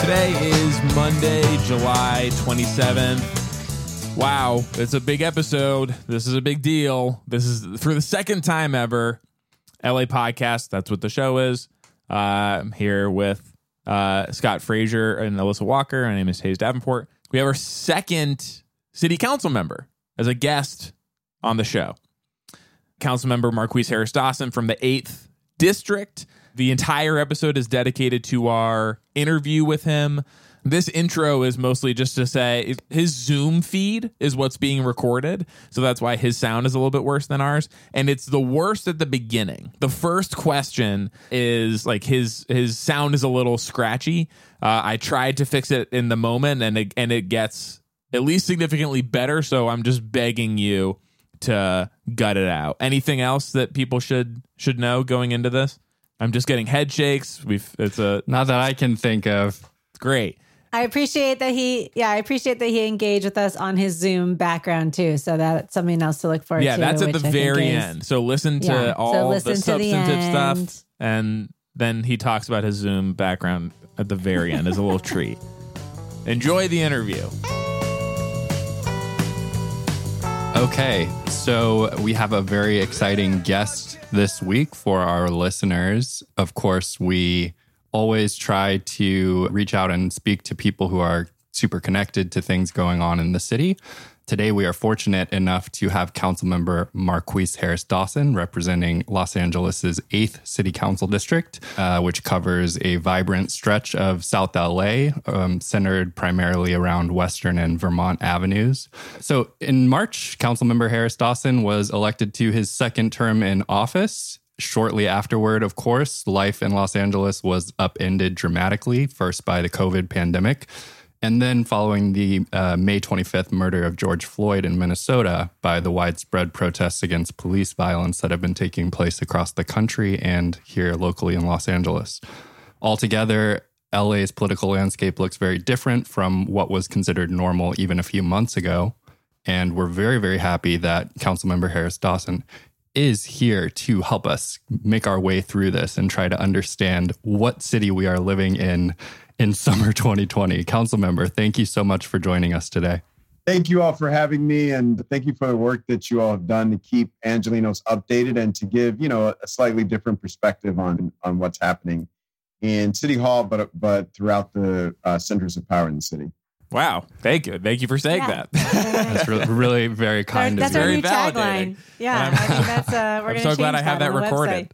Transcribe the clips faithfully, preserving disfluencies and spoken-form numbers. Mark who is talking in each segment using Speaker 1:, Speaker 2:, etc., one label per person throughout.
Speaker 1: Today is Monday, July twenty-seventh. Wow, it's a big episode. This is a big deal. This is for the second time ever. L A Podcast, that's what the show is. Uh, I'm here with uh, Scott Frazier and Alyssa Walker. My name is Hayes Davenport. We have our second city council member as a guest on the show. Councilmember Marqueece Harris Dawson from the eighth District. The entire episode is dedicated to our interview with him. This intro is mostly just to say his Zoom feed is what's being recorded. So that's why his sound is a little bit worse than ours. And it's the worst at the beginning. The first question is like his his sound is a little scratchy. Uh, I tried to fix it in the moment and it, and it gets at least significantly better. So I'm just begging you to gut it out. Anything else that people should should know going into this? I'm just getting head shakes. We've it's a
Speaker 2: not that I can think of.
Speaker 1: Great.
Speaker 3: I appreciate that he, yeah, I appreciate that he engaged with us on his Zoom background too. So that's something else to look forward
Speaker 1: yeah,
Speaker 3: to.
Speaker 1: Yeah, that's at the
Speaker 3: I
Speaker 1: very
Speaker 3: is,
Speaker 1: end. So listen to
Speaker 3: yeah,
Speaker 1: all
Speaker 3: so listen
Speaker 1: the
Speaker 3: to
Speaker 1: substantive
Speaker 3: the
Speaker 1: stuff,
Speaker 3: end.
Speaker 1: and then he talks about his Zoom background at the very end as a little treat. Enjoy the interview.
Speaker 2: Okay, so we have a very exciting guest this week for our listeners. Of course, we always try to reach out and speak to people who are super connected to things going on in the city. Today, we are fortunate enough to have Councilmember Marqueece Harris Dawson representing Los Angeles' eighth City Council District, uh, which covers a vibrant stretch of South L A, um, centered primarily around Western and Vermont avenues. So in March, Councilmember Harris Dawson was elected to his second term in office. Shortly afterward, of course, life in Los Angeles was upended dramatically, first by the COVID pandemic, and then following the uh, May twenty-fifth murder of George Floyd in Minnesota by the widespread protests against police violence that have been taking place across the country and here locally in Los Angeles. Altogether, L A's political landscape looks very different from what was considered normal even a few months ago. And we're very, very happy that Councilmember Harris Dawson is here to help us make our way through this and try to understand what city we are living in in summer twenty twenty. Councilmember, thank you so much for joining us today.
Speaker 4: Thank you all for having me, and thank you for the work that you all have done to keep Angelenos updated and to give, you know, a slightly different perspective on on what's happening in City Hall, but but throughout the uh, centers of power in the city.
Speaker 1: Wow. Thank you. Thank you for saying
Speaker 3: yeah.
Speaker 1: that.
Speaker 2: That's really, really very kind
Speaker 3: that's
Speaker 2: of
Speaker 3: our
Speaker 2: you.
Speaker 3: new tagline. Yeah. I mean, that's, uh, we're
Speaker 1: I'm
Speaker 3: gonna
Speaker 1: so glad I
Speaker 3: change
Speaker 1: have that,
Speaker 3: that
Speaker 1: recorded.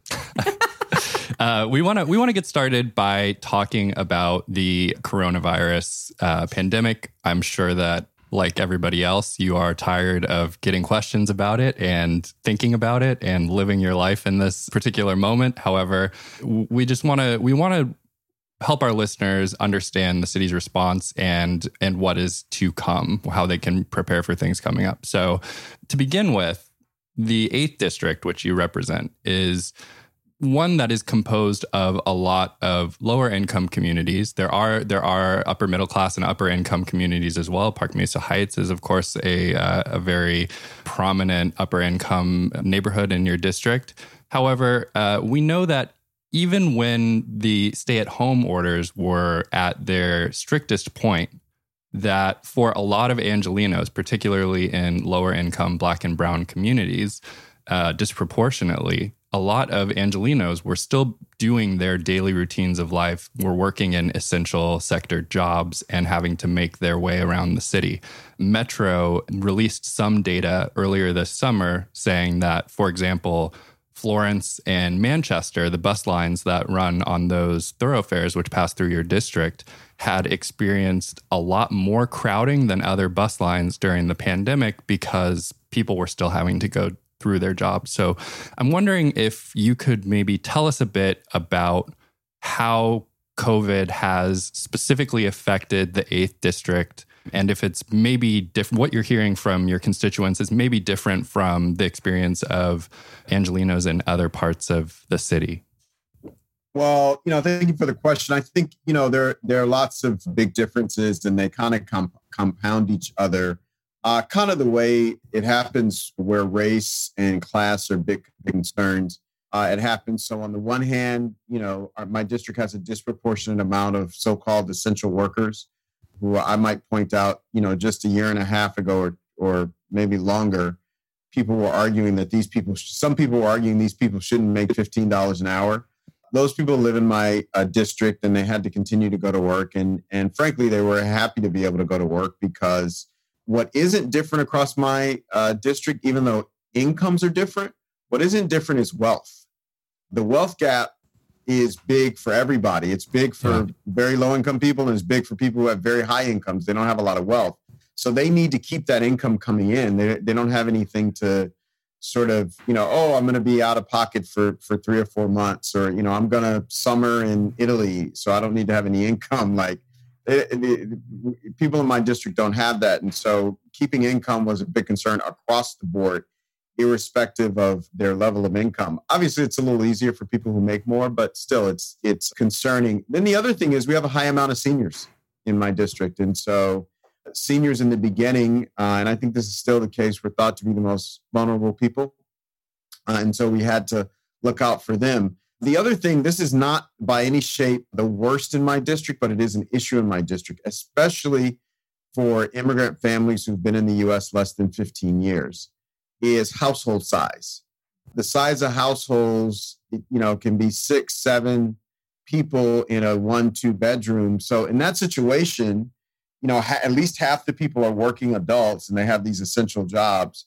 Speaker 2: Uh, we want to we want to get started by talking about the coronavirus uh, pandemic. I'm sure that, like everybody else, you are tired of getting questions about it and thinking about it and living your life in this particular moment. However, we just want to we want to help our listeners understand the city's response and and what is to come, how they can prepare for things coming up. So, to begin with, the eighth District, which you represent, is one that is composed of a lot of lower income communities. There are there are upper middle class and upper income communities as well. Park Mesa Heights is, of course, a uh, a very prominent upper income neighborhood in your district. However, uh, we know that even when the stay-at-home orders were at their strictest point, that for a lot of Angelenos, particularly in lower income Black and brown communities, uh, disproportionately, a lot of Angelenos were still doing their daily routines of life, were working in essential sector jobs and having to make their way around the city. Metro released some data earlier this summer saying that, for example, Florence and Manchester, the bus lines that run on those thoroughfares which pass through your district, had experienced a lot more crowding than other bus lines during the pandemic because people were still having to go through their jobs. So I'm wondering if you could maybe tell us a bit about how COVID has specifically affected the eighth District, and if it's maybe different, what you're hearing from your constituents is maybe different from the experience of Angelenos in other parts of the city.
Speaker 4: Well, you know, thank you for the question. I think, you know, there, there are lots of big differences and they kind of comp- compound each other. Uh, kind of the way it happens where race and class are big, big concerns. uh, it happens. So on the one hand, you know, our, my district has a disproportionate amount of so-called essential workers who I might point out, you know, just a year and a half ago or, or maybe longer, people were arguing that these people, some people were arguing these people shouldn't make fifteen dollars an hour. Those people live in my uh, district and they had to continue to go to work. And, and frankly, they were happy to be able to go to work because what isn't different across my uh, district, even though incomes are different, what isn't different is wealth. The wealth gap is big for everybody. It's big for yeah. very low income people and it's big for people who have very high incomes. They don't have a lot of wealth. So they need to keep that income coming in. They, they don't have anything to sort of, you know, oh, I'm going to be out of pocket for, for three or four months, or, you know, I'm going to summer in Italy, so I don't need to have any income. Like it, it, it, people in my district don't have that. And so keeping income was a big concern across the board, irrespective of their level of income. Obviously, it's a little easier for people who make more, but still it's, it's concerning. Then the other thing is we have a high amount of seniors in my district. And so seniors in the beginning, uh, and I think this is still the case, were thought to be the most vulnerable people. Uh, and so we had to look out for them. The other thing, this is not by any shape the worst in my district, but it is an issue in my district, especially for immigrant families who've been in the U S less than fifteen years, is household size. The size of households, you know, can be six, seven people in a one, two bedroom. So in that situation, you know, ha- at least half the people are working adults and they have these essential jobs.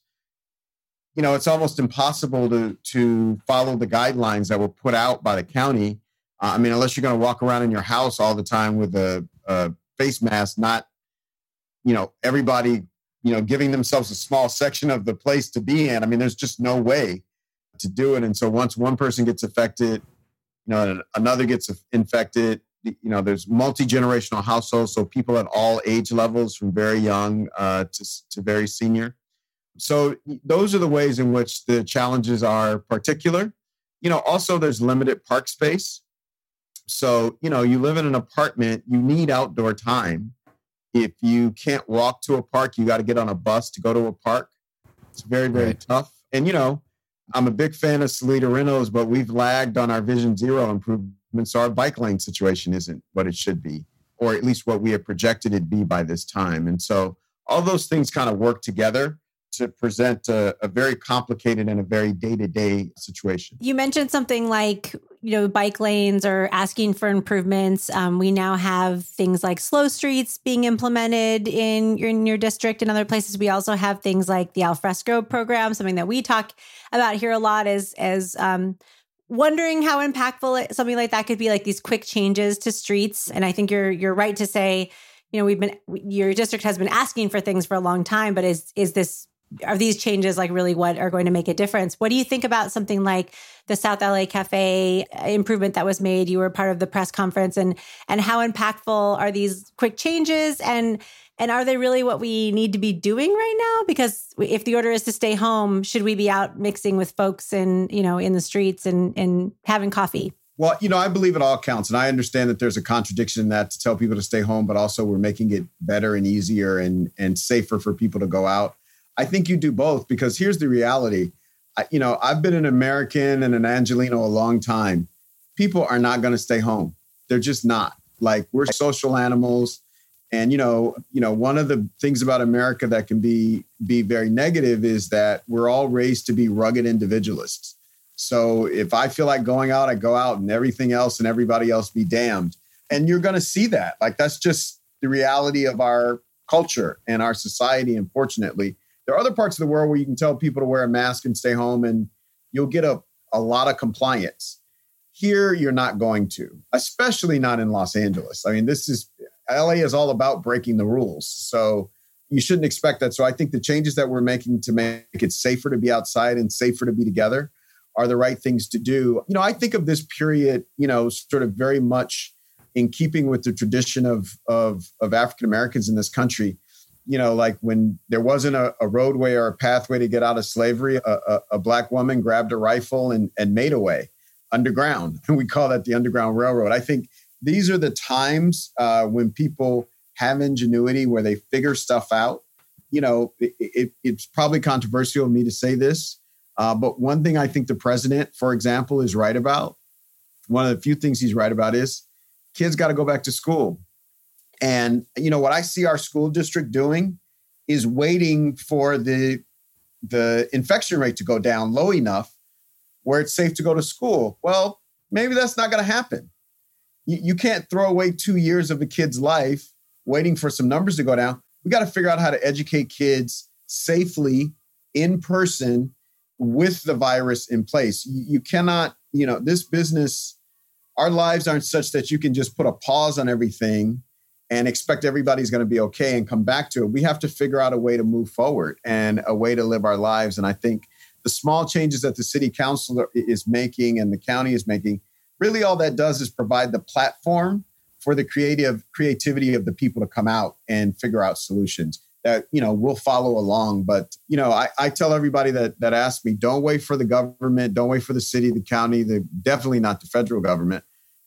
Speaker 4: You know, it's almost impossible to to follow the guidelines that were put out by the county. Uh, I mean, unless you're going to walk around in your house all the time with a, a face mask, not, you know, everybody, you know, giving themselves a small section of the place to be in. I mean, there's just no way to do it. And so once one person gets affected, you know, another gets infected. You know, there's multi-generational households, so people at all age levels, from very young uh, to, to very senior. So those are the ways in which the challenges are particular. You know, also there's limited park space. So, you know, you live in an apartment, you need outdoor time. If you can't walk to a park, you got to get on a bus to go to a park. It's very, very right. tough. And, you know, I'm a big fan of Salida Reynolds, but we've lagged on our Vision Zero improvements. So our bike lane situation isn't what it should be, or at least what we have projected it be by this time. And so all those things kind of work together to present a, a very complicated and a very day-to-day situation.
Speaker 3: You mentioned something like, you know, bike lanes or asking for improvements. Um, we now have things like slow streets being implemented in your, in your district and other places. We also have things like the Alfresco program, something that we talk about here a lot as, as um, wondering how impactful something like that could be, like these quick changes to streets. And I think you're you're right to say, you know, we've been, your district has been asking for things for a long time, but is is this, are these changes like really what are going to make a difference? What do you think about something like the South L A Cafe improvement that was made? You were part of the press conference, and and how impactful are these quick changes? And and are they really what we need to be doing right now? Because if the order is to stay home, should we be out mixing with folks and, you know, in the streets and, and having coffee?
Speaker 4: Well, you know, I believe it all counts. And I understand that there's a contradiction in that to tell people to stay home, but also we're making it better and easier and, and safer for people to go out. I think you do both, because here's the reality. I, you know, I've been an American and an Angelino a long time. People are not going to stay home. They're just not. Like, we're social animals. And, you know, you know, one of the things about America that can be be very negative is that we're all raised to be rugged individualists. So if I feel like going out, I go out, and everything else and everybody else be damned. And you're going to see that. Like, that's just the reality of our culture and our society, unfortunately. There are other parts of the world where you can tell people to wear a mask and stay home, and you'll get a, a lot of compliance. Here, you're not going to, especially not in Los Angeles. I mean, this is, L A is all about breaking the rules. So you shouldn't expect that. So I think the changes that we're making to make it safer to be outside and safer to be together are the right things to do. You know, I think of this period, you know, sort of very much in keeping with the tradition of, of, of African Americans in this country. You know, like when there wasn't a, a roadway or a pathway to get out of slavery, a, a, a Black woman grabbed a rifle and, and made a way underground. And we call that the Underground Railroad. I think these are the times uh, when people have ingenuity, where they figure stuff out. You know, it, it, it's probably controversial of me to say this, Uh, but one thing I think the president, for example, is right about, one of the few things he's right about is kids got to go back to school. And, you know, what I see our school district doing is waiting for the, the infection rate to go down low enough where it's safe to go to school. Well, maybe that's not going to happen. You, you can't throw away two years of a kid's life waiting for some numbers to go down. We got to figure out how to educate kids safely in person with the virus in place. You, you cannot, you know, this business, our lives aren't such that you can just put a pause on everything and expect everybody's going to be okay and come back to it. We have to figure out a way to move forward and a way to live our lives. And I think the small changes that the city council is making and the county is making, really all that does is provide the platform for the creative creativity of the people to come out and figure out solutions that, you know, we'll follow along. But, you know, I, I tell everybody that that asks me, don't wait for the government, don't wait for the city, the county, the definitely not the federal government.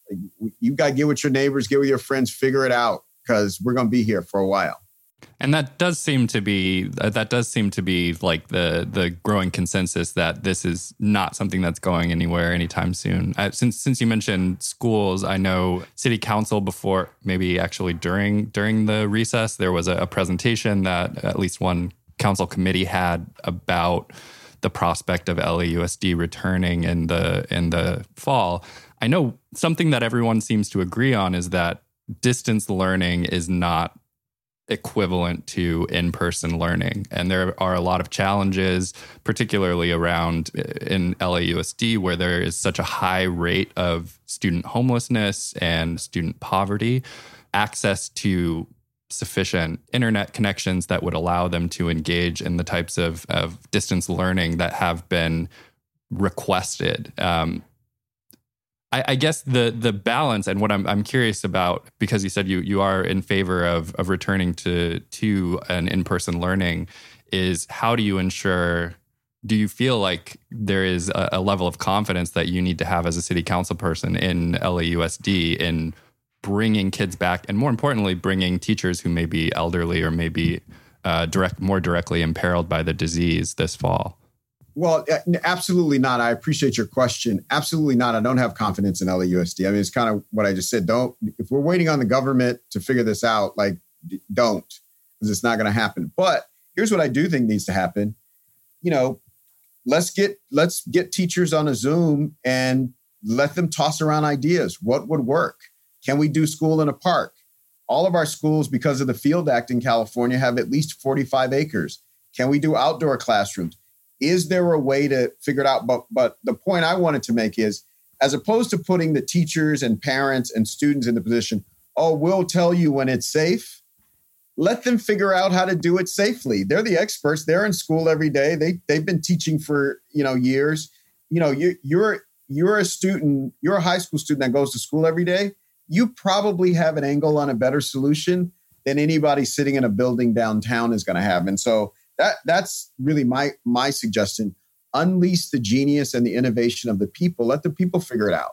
Speaker 4: You got to get with your neighbors, get with your friends, figure it out, because we're going to be here for a while.
Speaker 2: And that does seem to be that does seem to be like the the growing consensus that this is not something that's going anywhere anytime soon. Uh, since since you mentioned schools, I know city council before, maybe actually during during the recess, there was a, a presentation that at least one council committee had about the prospect of L A U S D returning in the in the fall. I know something that everyone seems to agree on is that distance learning is not equivalent to in-person learning. And there are a lot of challenges, particularly around in L A U S D, where there is such a high rate of student homelessness and student poverty. Access to sufficient internet connections that would allow them to engage in the types of, of distance learning that have been requested. Um, I, I guess the the balance and what I'm I'm curious about, because you said you you are in favor of of returning to to an in-person learning, is how do you ensure, do you feel like there is a, a level of confidence that you need to have as a city council person in L A U S D in bringing kids back, and more importantly, bringing teachers who may be elderly or maybe uh, direct more directly imperiled by the disease this fall?
Speaker 4: Well, absolutely not. I appreciate your question. Absolutely not. I don't have confidence in L A U S D. I mean, it's kind of what I just said. Don't, if we're waiting on the government to figure this out, like, don't, because it's not going to happen. But here's what I do think needs to happen. You know, let's get, let's get teachers on a Zoom and let them toss around ideas. What would work? Can we do school in a park? All of our schools, because of the Field Act in California, have at least forty-five acres. Can we do outdoor classrooms? Is there a way to figure it out? But but the point I wanted to make is, as opposed to putting the teachers and parents and students in the position, oh, we'll tell you when it's safe, let them figure out how to do it safely. They're the experts. They're in school every day. They, they've been teaching for, you know, years. You know, you, you're you're a student, you're a high school student that goes to school every day. You probably have an angle on a better solution than anybody sitting in a building downtown is going to have. And so That that's really my my suggestion. Unleash the genius and the innovation of the people. Let the people figure it out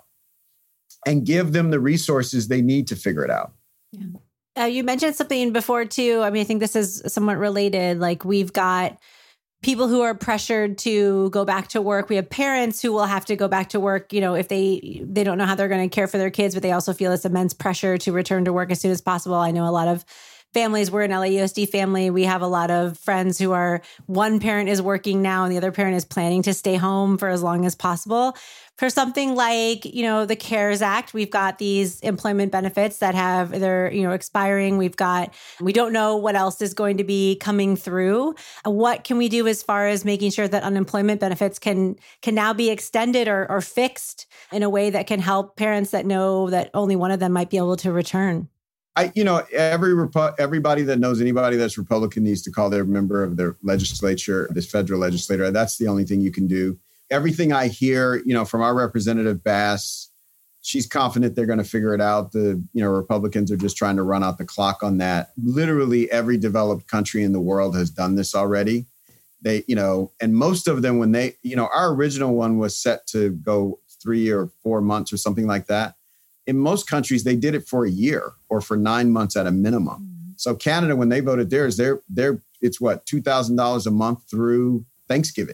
Speaker 4: and give them the resources they need to figure it out.
Speaker 3: Yeah. Uh, you mentioned something before, too. I mean, I think this is somewhat related. Like, we've got people who are pressured to go back to work. We have parents who will have to go back to work, you know, if they they don't know how they're going to care for their kids, but they also feel this immense pressure to return to work as soon as possible. I know a lot of families, we're an L A U S D family. We have a lot of friends who are, one parent is working now and the other parent is planning to stay home for as long as possible. For something like, you know, the CARES Act, we've got these employment benefits that have, they're, you know, expiring. We've got, we don't know what else is going to be coming through. What can we do as far as making sure that unemployment benefits can, can now be extended or, or fixed in a way that can help parents that know that only one of them might be able to return?
Speaker 4: I, you know, every Repu- everybody that knows anybody that's Republican needs to call their member of their legislature, this federal legislator. That's the only thing you can do. Everything I hear, you know, from our representative Bass, she's confident they're going to figure it out. The, you know, Republicans are just trying to run out the clock on that. Literally every developed country in the world has done this already. They, you know, and most of them, when they, you know, our original one was set to go three or four months or something like that. In most countries, they did it for a year or for nine months at a minimum. Mm-hmm. So Canada, when they voted theirs, they're, they're, it's what, two thousand dollars a month through Thanksgiving.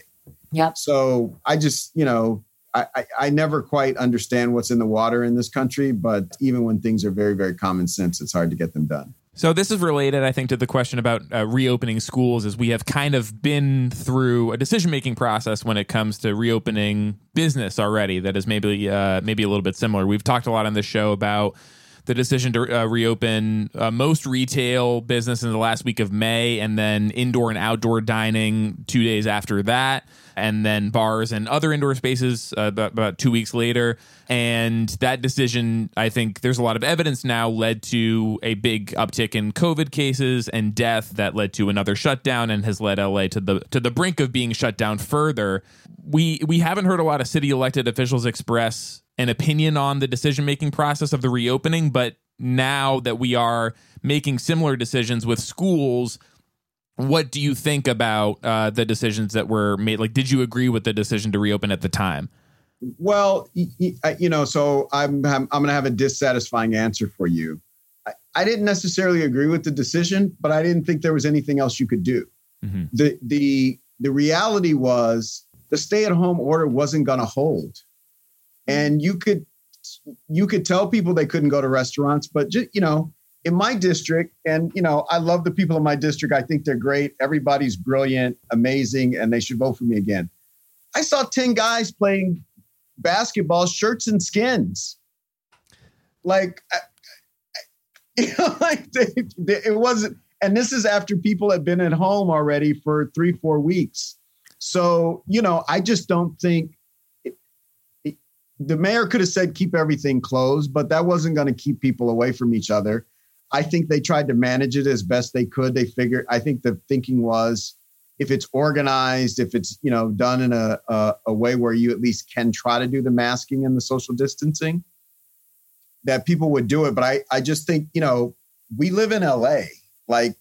Speaker 3: Yep.
Speaker 4: So I just, you know, I, I, I never quite understand what's in the water in this country, but even when things are very, very common sense, it's hard to get them done.
Speaker 1: So this is related, I think, to the question about uh, reopening schools, as we have kind of been through a decision-making process when it comes to reopening business already that is maybe uh, maybe a little bit similar. We've talked a lot on this show about the decision to uh, reopen uh, most retail business in the last week of May, and then indoor and outdoor dining two days after that, and then bars and other indoor spaces uh, about, about two weeks later. And that decision, I think there's a lot of evidence now, led to a big uptick in COVID cases and death that led to another shutdown and has led L A to the to the brink of being shut down further. We we haven't heard a lot of city elected officials express an opinion on the decision-making process of the reopening, but now that we are making similar decisions with schools, what do you think about uh, the decisions that were made? Like, did you agree with the decision to reopen at the time?
Speaker 4: Well, you know, so I'm I'm going to have a dissatisfying answer for you. I, I didn't necessarily agree with the decision, but I didn't think there was anything else you could do. Mm-hmm. The the the reality was the stay-at-home order wasn't going to hold, and you could you could tell people they couldn't go to restaurants, but just, you know, in my district, and you know, I love the people in my district. I think they're great. Everybody's brilliant, amazing, and they should vote for me again. I saw ten guys playing basketball, shirts and skins. Like, I, I, you know, like they, they, it wasn't, and this is after people had been at home already for three, four weeks. So, you know, I just don't think it, it, the mayor could have said, keep everything closed, but that wasn't going to keep people away from each other. I think they tried to manage it as best they could. They figured, I think the thinking was, if it's organized, if it's, you know, done in a, a a way where you at least can try to do the masking and the social distancing, that people would do it. But I, I just think, you know, we live in L A. Like,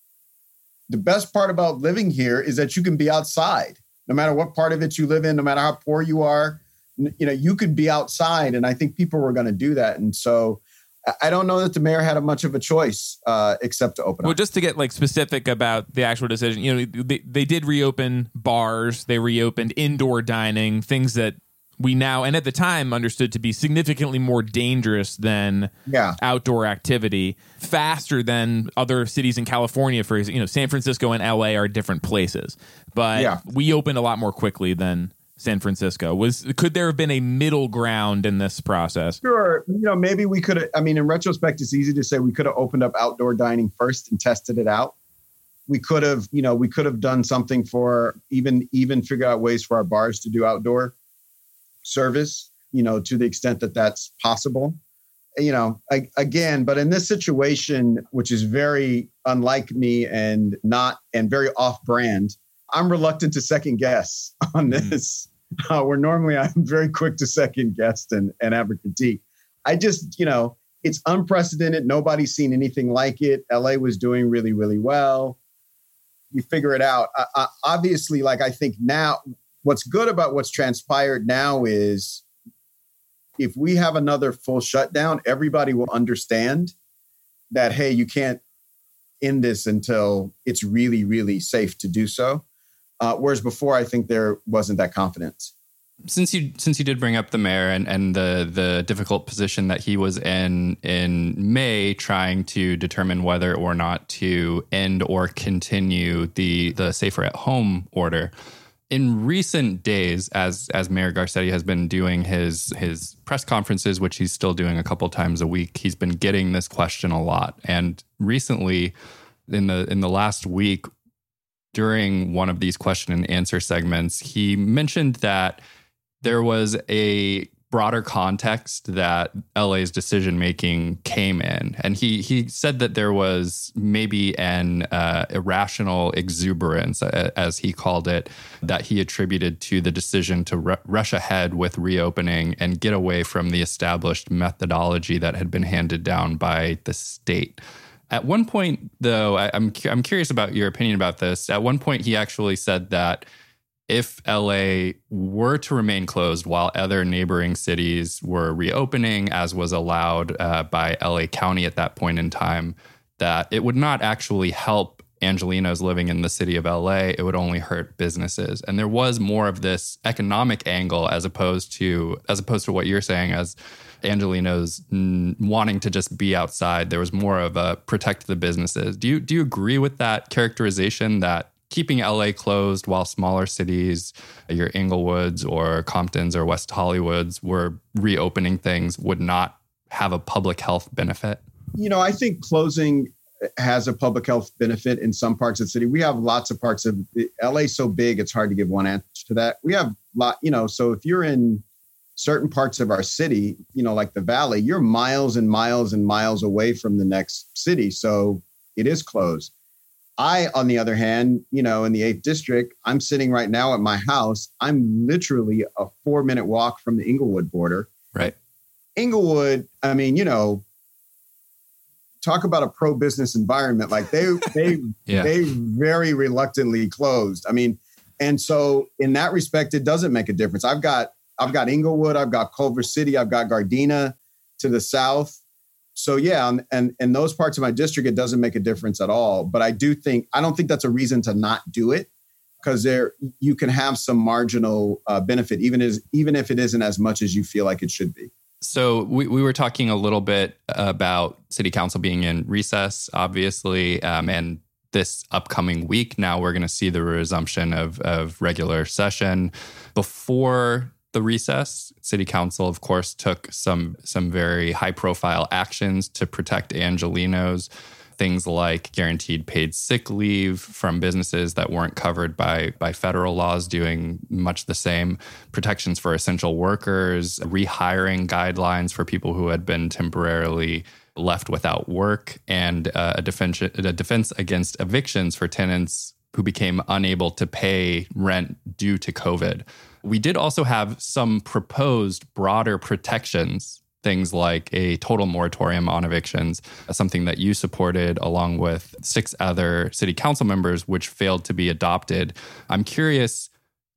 Speaker 4: the best part about living here is that you can be outside, no matter what part of it you live in, no matter how poor you are, you know, you could be outside. And I think people were going to do that. And so I don't know that the mayor had a much of a choice uh, except to open
Speaker 1: well,
Speaker 4: up.
Speaker 1: Just to get like specific about the actual decision, you know, they, they did reopen bars, they reopened indoor dining, things that we now and at the time understood to be significantly more dangerous than
Speaker 4: yeah.
Speaker 1: outdoor activity, faster than other cities in California. For example, you know, San Francisco and L A are different places, but
Speaker 4: yeah.
Speaker 1: we opened a lot more quickly than San Francisco. Was could there have been a middle ground in this process?
Speaker 4: Sure. You know, maybe we could have, I mean, in retrospect, it's easy to say we could have opened up outdoor dining first and tested it out. We could have, you know, we could have done something for even, even figure out ways for our bars to do outdoor service, you know, to the extent that that's possible. You know, I, again, but in this situation, which is very unlike me and not, and very off brand, I'm reluctant to second guess on this, mm-hmm. uh, where normally I'm very quick to second guess and, and have a critique. I just, you know, it's unprecedented. Nobody's seen anything like it. L A was doing really, really well. You figure it out. Uh, uh, obviously, like I think now, what's good about what's transpired now is if we have another full shutdown, everybody will understand that, hey, you can't end this until it's really, really safe to do so. Uh, whereas before, I think there wasn't that confidence.
Speaker 2: Since you since you did bring up the mayor and, and the the difficult position that he was in in May, trying to determine whether or not to end or continue the the safer at home order. In recent days, as as Mayor Garcetti has been doing his his press conferences, which he's still doing a couple times a week, he's been getting this question a lot. And recently, in the in the last week, during one of these question and answer segments, he mentioned that there was a broader context that L A's decision making came in, and he he said that there was maybe an uh, irrational exuberance, uh, as he called it, that he attributed to the decision to r- rush ahead with reopening and get away from the established methodology that had been handed down by the state. At one point, though, I, I'm I'm curious about your opinion about this. At one point, he actually said that if L A were to remain closed while other neighboring cities were reopening, as was allowed uh, by L A County at that point in time, that it would not actually help Angelenos living in the city of L A, it would only hurt businesses. And there was more of this economic angle as opposed to as opposed to what you're saying as Angelenos n- wanting to just be outside. There was more of a protect the businesses. Do you do you agree with that characterization that keeping L A closed while smaller cities, your Inglewoods or Comptons or West Hollywoods, were reopening things would not have a public health benefit?
Speaker 4: You know, I think closing has a public health benefit in some parts of the city. We have lots of parts of L A so big, it's hard to give one answer to that. We have lot, you know, so if you're in certain parts of our city, you know, like the Valley, you're miles and miles and miles away from the next city. So it is closed. I, on the other hand, you know, in the eighth district, I'm sitting right now at my house. I'm literally a four minute walk from the Inglewood border.
Speaker 2: Right.
Speaker 4: Inglewood, I mean, you know, talk about a pro-business environment. Like they, they, yeah. they very reluctantly closed. I mean, and so in that respect, it doesn't make a difference. I've got, I've got Inglewood, I've got Culver City, I've got Gardena to the south. So yeah, and, and in those parts of my district, it doesn't make a difference at all. But I do think, I don't think that's a reason to not do it, because there, you can have some marginal uh, benefit, even as, even if it isn't as much as you feel like it should be.
Speaker 2: So we, we were talking a little bit about City Council being in recess, obviously, um, and this upcoming week, now we're going to see the resumption of, of regular session. Before the recess, City Council, of course, took some some very high-profile actions to protect Angelenos. Things like guaranteed paid sick leave from businesses that weren't covered by, by federal laws, doing much the same. Protections for essential workers, rehiring guidelines for people who had been temporarily left without work, and uh, a, defense, a defense against evictions for tenants who became unable to pay rent due to COVID. We did also have some proposed broader protections, things like a total moratorium on evictions, something that you supported along with six other city council members, which failed to be adopted. I'm curious,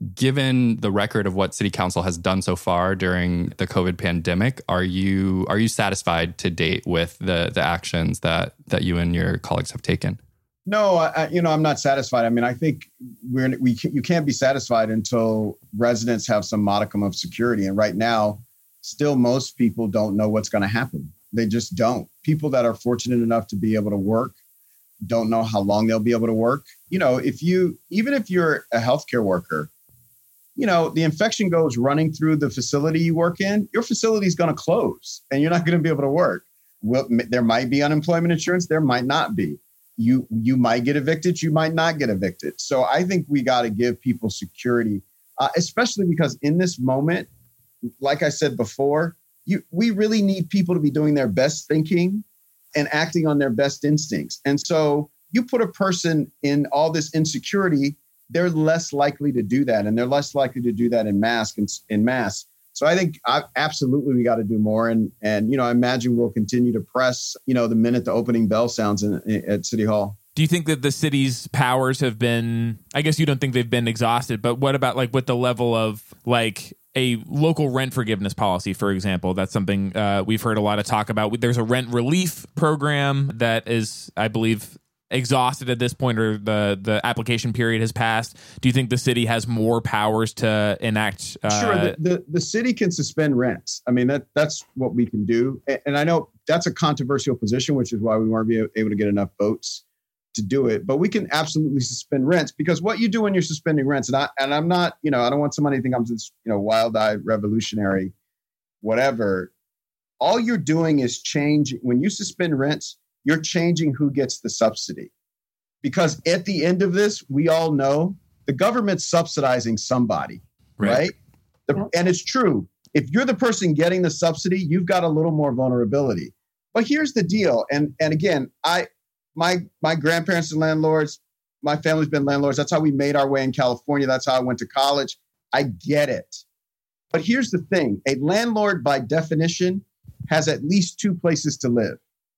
Speaker 2: given the record of what city council has done so far during the COVID pandemic, are you are you satisfied to date with the the actions that that you and your colleagues have taken?
Speaker 4: No, I, you know, I'm not satisfied. I mean, I think we're we you can't be satisfied until residents have some modicum of security. And right now, still, most people don't know what's going to happen. They just don't. People that are fortunate enough to be able to work don't know how long they'll be able to work. You know, if you, even if you're a healthcare worker, you know, the infection goes running through the facility you work in, your facility is going to close and you're not going to be able to work. Well, there might be unemployment insurance. There might not be. You, you might get evicted. You might not get evicted. So I think we got to give people security, uh, especially because in this moment, like I said before, you, we really need people to be doing their best thinking and acting on their best instincts. And so you put a person in all this insecurity, they're less likely to do that. And they're less likely to do that in mass. In mass. So I think I, absolutely we got to do more. And, and, you know, I imagine we'll continue to press, you know, the minute the opening bell sounds in, in, at City Hall.
Speaker 1: Do you think that the city's powers have been, I guess you don't think they've been exhausted, but what about like with the level of like a local rent forgiveness policy, for example? That's something uh, we've heard a lot of talk about. There's a rent relief program that is, I believe, exhausted at this point, or the, the application period has passed. Do you think the city has more powers to enact? Uh,
Speaker 4: sure, the, the, the city can suspend rents. I mean, that that's what we can do. And I know that's a controversial position, which is why we weren't able to get enough votes to do it. But we can absolutely suspend rents, because what you do when you're suspending rents, and, I, and I'm not, you know, I don't want somebody to think I'm this, you know, wild-eyed revolutionary, whatever. All you're doing is change. When you suspend rents, you're changing who gets the subsidy. Because at the end of this, we all know the government's subsidizing somebody, right? right? The, and it's true. If you're the person getting the subsidy, you've got a little more vulnerability. But here's the deal. And, and again, I my my grandparents are landlords. My family's been landlords. That's how we made our way in California. That's how I went to college. I get it. But here's the thing. A landlord, by definition, has at least two places to live.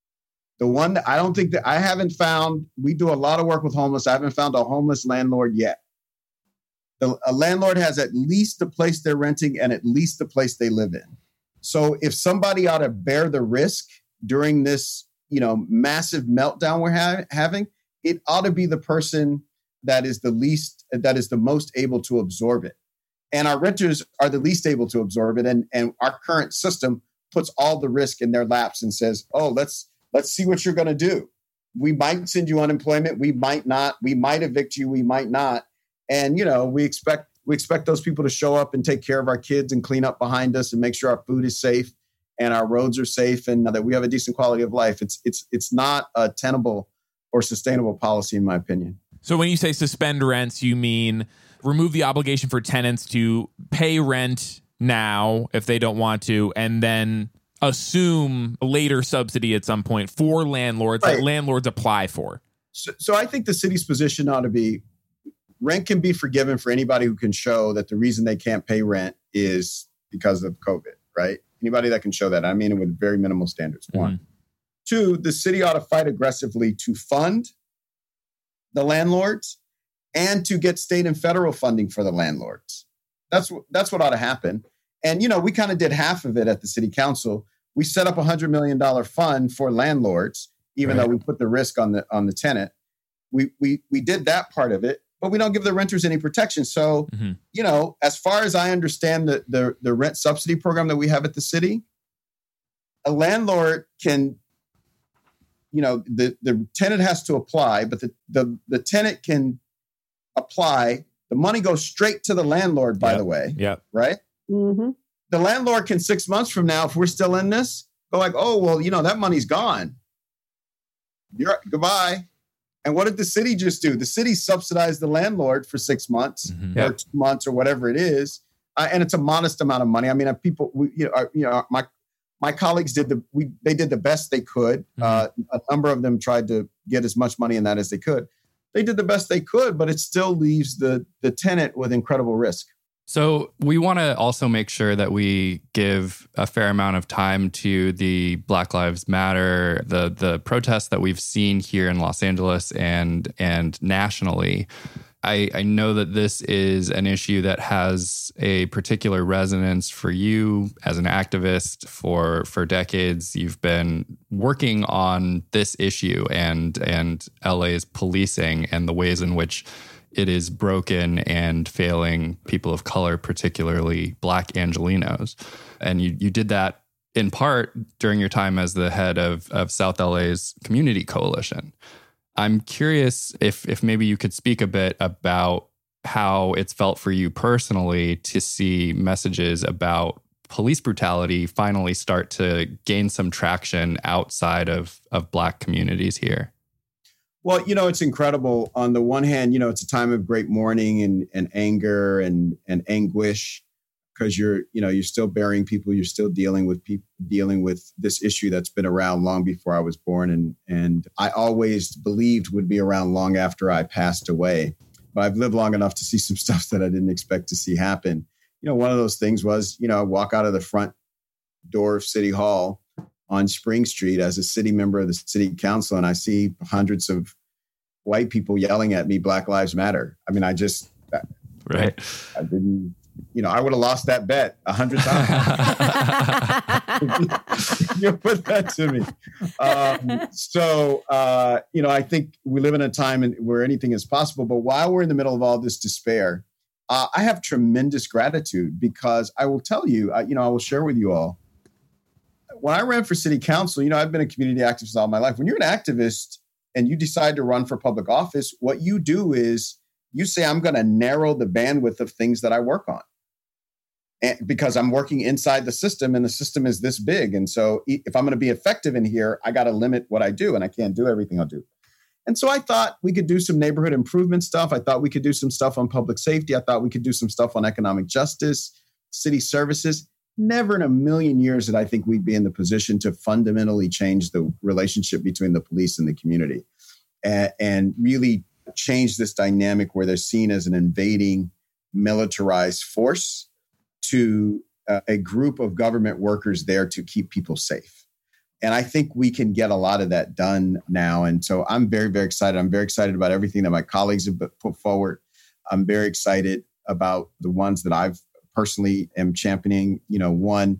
Speaker 4: The one that I don't think that I haven't found, we do a lot of work with homeless. I haven't found a homeless landlord yet. The, a landlord has at least the place they're renting and at least the place they live in. So if somebody ought to bear the risk during this, you know, massive meltdown we're ha- having, it ought to be the person that is the least, that is the most able to absorb it. And our renters are the least able to absorb it. And, and our current system puts all the risk in their laps and says, oh, let's let's see what you're going to do. We might send you unemployment. We might not. We might evict you. We might not. And, you know, we expect we expect those people to show up and take care of our kids and clean up behind us and make sure our food is safe and our roads are safe and that we have a decent quality of life. It's it's it's not a tenable or sustainable policy, in my opinion.
Speaker 1: So when you say suspend rents, you mean remove the obligation for tenants to pay rent now if they don't want to, and then assume a later subsidy at some point for landlords right. that landlords apply for.
Speaker 4: So, so I think the city's position ought to be rent can be forgiven for anybody who can show that the reason they can't pay rent is because of COVID, right? Anybody that can show that. I mean, with very minimal standards, one. Mm-hmm. Two, the city ought to fight aggressively to fund the landlords and to get state and federal funding for the landlords. That's, that's what ought to happen. And, you know, we kind of did half of it at the city council. We set up a one hundred million dollars fund for landlords, even right. though we put the risk on the on the tenant. We we we did that part of it, but we don't give the renters any protection. So, mm-hmm. you know, as far as I understand the, the the rent subsidy program that we have at the city, a landlord can, you know, the, the tenant has to apply, but the, the, the tenant can apply. The money goes straight to the landlord, by
Speaker 1: yep.
Speaker 4: the way.
Speaker 1: Yeah.
Speaker 4: Right?
Speaker 3: Mm-hmm.
Speaker 4: The landlord can six months from now, if we're still in this, go like, oh, well, you know, that money's gone. You're goodbye. And what did the city just do? The city subsidized the landlord for six months
Speaker 1: mm-hmm.
Speaker 4: or
Speaker 1: yep.
Speaker 4: two months or whatever it is. Uh, and it's a modest amount of money. I mean, people, we, you know, uh, you know, my, my colleagues did the, we, they did the best they could. Mm-hmm. Uh, a number of them tried to get as much money in that as they could. They did the best they could, but it still leaves the, the tenant with incredible risk.
Speaker 2: So we want to also make sure that we give a fair amount of time to the Black Lives Matter, the the protests that we've seen here in Los Angeles and and nationally. I, I know that this is an issue that has a particular resonance for you as an activist. For for decades, you've been working on this issue and and L A's policing and the ways in which it is broken and failing people of color, particularly Black Angelenos. And you you did that in part during your time as the head of, of South L A's Community Coalition. I'm curious if if maybe you could speak a bit about how it's felt for you personally to see messages about police brutality finally start to gain some traction outside of, of Black communities here.
Speaker 4: Well, you know, it's incredible. On the one hand, you know, it's a time of great mourning and, and anger and, and anguish because you're, you know, you're still burying people. You're still dealing with people, dealing with this issue that's been around long before I was born. And, and I always believed would be around long after I passed away. But I've lived long enough to see some stuff that I didn't expect to see happen. You know, one of those things was, you know, I walk out of the front door of City Hall on Spring Street as a city member of the city council, and I see hundreds of white people yelling at me, Black Lives Matter. I mean, I just,
Speaker 2: right.
Speaker 4: I didn't, you know, I would have lost that bet a hundred times. You put that to me. Um, so, uh, you know, I think we live in a time in, where anything is possible, but while we're in the middle of all this despair, uh, I have tremendous gratitude because I will tell you, I, you know, I will share with you all, when I ran for city council, you know, I've been a community activist all my life. When you're an activist and you decide to run for public office, what you do is you say, I'm going to narrow the bandwidth of things that I work on. And because I'm working inside the system and the system is this big. And so if I'm going to be effective in here, I got to limit what I do and I can't do everything I'll do. And so I thought we could do some neighborhood improvement stuff. I thought we could do some stuff on public safety. I thought we could do some stuff on economic justice, city services. Never in a million years did I think we'd be in the position to fundamentally change the relationship between the police and the community and, and really change this dynamic where they're seen as an invading militarized force to uh, a group of government workers there to keep people safe. And I think we can get a lot of that done now. And so I'm very, very excited. I'm very excited about everything that my colleagues have put forward. I'm very excited about the ones that I've personally am championing. You know, one,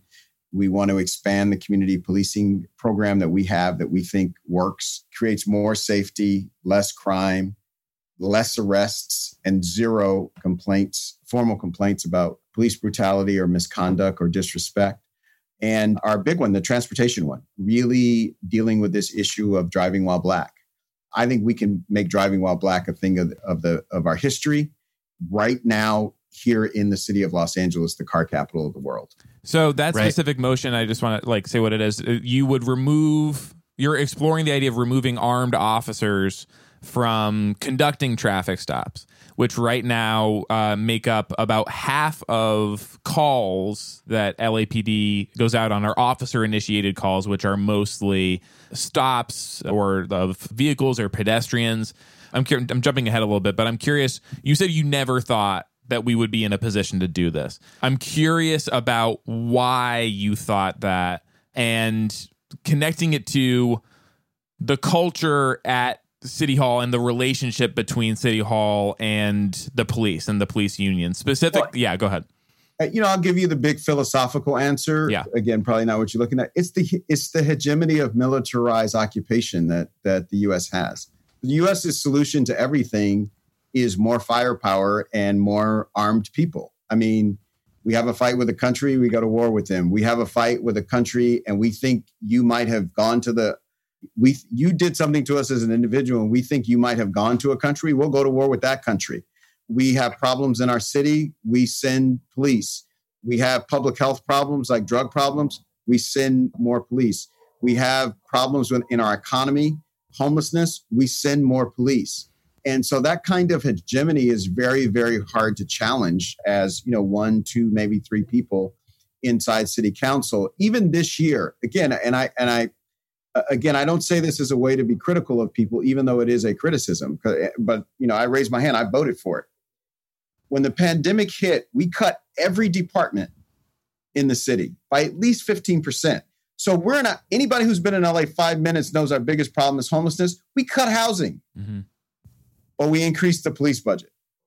Speaker 4: We want to expand the community policing program that we have that we think works, creates more safety, less crime, less arrests, and zero complaints, formal complaints about police brutality or misconduct or disrespect. And our big one, the transportation one, really dealing with this issue of driving while black. I think we can make driving while black a thing of, of the of our history. Right now, here in the city of Los Angeles, the car capital of the world.
Speaker 1: So that
Speaker 2: Right.
Speaker 1: specific motion, I just want to like say what it is. You would remove, you're exploring the idea of removing armed officers from conducting traffic stops, which right now uh, make up about half of calls that L A P D goes out on, are officer-initiated calls, which are mostly stops or of vehicles or pedestrians. I'm cur- I'm jumping ahead a little bit, but I'm curious. You said you never thought that we would be in a position to do this. I'm curious about why you thought that and connecting it to the culture at City Hall and the relationship between City Hall and the police and the police union. Specific,
Speaker 4: Well,
Speaker 1: yeah, go ahead.
Speaker 4: You know, I'll give you the big philosophical answer.
Speaker 1: Yeah.
Speaker 4: Again, probably not what you're looking at. It's the it's the hegemony of militarized occupation that that the U S has. The US's solution to everything is more firepower and more armed people. I mean, we have a fight with a country, we go to war with them. We have a fight with a country, and we think you might have gone to the we you did something to us as an individual, and we think you might have gone to a country. We'll go to war with that country. We have problems in our city, we send police. We have public health problems like drug problems, we send more police. We have problems with, in our economy, homelessness, we send more police. And so that kind of hegemony is very, very hard to challenge as, you know, one, two, maybe three people inside city council. Even this year, again, and I, and I, again, I don't say this as a way to be critical of people, even though it is a criticism, but, you know, I raised my hand, I voted for it. When the pandemic hit, we cut every department in the city by at least fifteen percent. So we're not, anybody who's been in L A five minutes knows our biggest problem is homelessness. We cut housing. Mm-hmm. But we increased the police budget.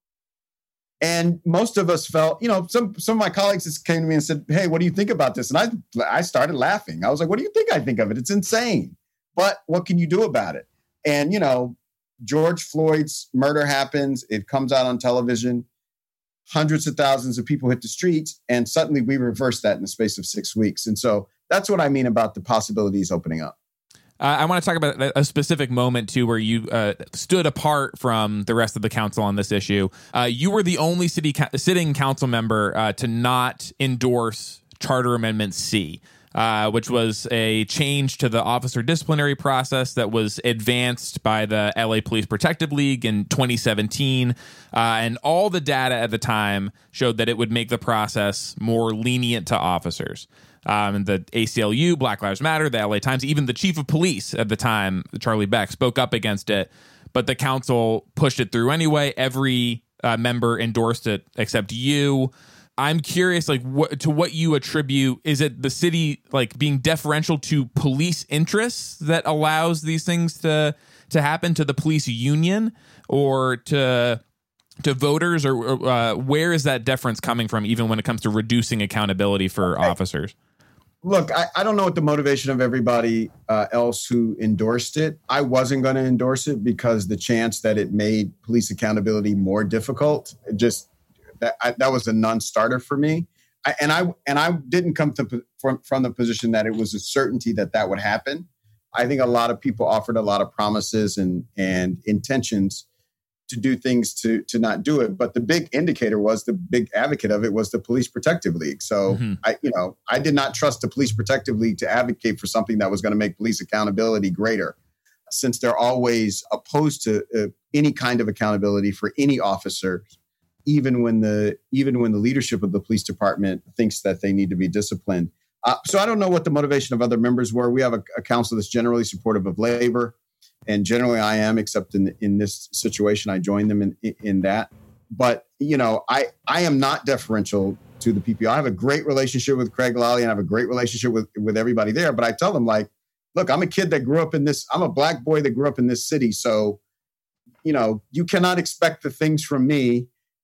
Speaker 4: And most of us felt, you know, some some of my colleagues just came to me and said, hey, what do you think about this? And I I started laughing. I was like, what do you think I think of it? It's insane. But what can you do about it? And, you know, George Floyd's murder happens. It comes out on television. Hundreds of thousands of people hit the streets. And suddenly we reversed that in the space of six weeks. And so that's what I mean about the possibilities opening up.
Speaker 1: Uh, I want to talk about a specific moment, too, where you uh, stood apart from the rest of the council on this issue. Uh, you were the only city ca- sitting council member uh, to not endorse Charter Amendment C, uh, which was a change to the officer disciplinary process that was advanced by the L A Police Protective League in twenty seventeen. Uh, and all the data at the time showed that it would make the process more lenient to officers. Um, and the A C L U, Black Lives Matter, the L A Times, even the chief of police at the time, Charlie Beck, spoke up against it. But the council pushed it through anyway. Every uh, member endorsed it except you. I'm curious, like, what, to what you attribute. Is it the city, like, being deferential to police interests that allows these things to to happen, to the police union, or to to voters, or uh, where is that deference coming from, even when it comes to reducing accountability for okay. officers?
Speaker 4: Look, I, I don't know what the motivation of everybody uh, else who endorsed it. I wasn't going to endorse it because the chance that it made police accountability more difficult, it just that I, that was a non-starter for me. I, and I and I didn't come to from from the position that it was a certainty that that would happen. I think a lot of people offered a lot of promises and and intentions to do things to to not do it. But the big indicator was, the big advocate of it was the Police Protective League. So mm-hmm. I, you know, I did not trust the Police Protective League to advocate for something that was going to make police accountability greater, since they're always opposed to uh, any kind of accountability for any officer, even when the even when the leadership of the police department thinks that they need to be disciplined. Uh, so I don't know what the motivation of other members were. We have a, a council that's generally supportive of labor. And generally I am, except in in this situation, I joined them in, in, in that. But, you know, I, I am not deferential to the P P O. I have a great relationship with Craig Lally, and I have a great relationship with, with everybody there. But I tell them, like, look, I'm a kid that grew up in this, I'm a black boy that grew up in this city. So, you know, you cannot expect the things from me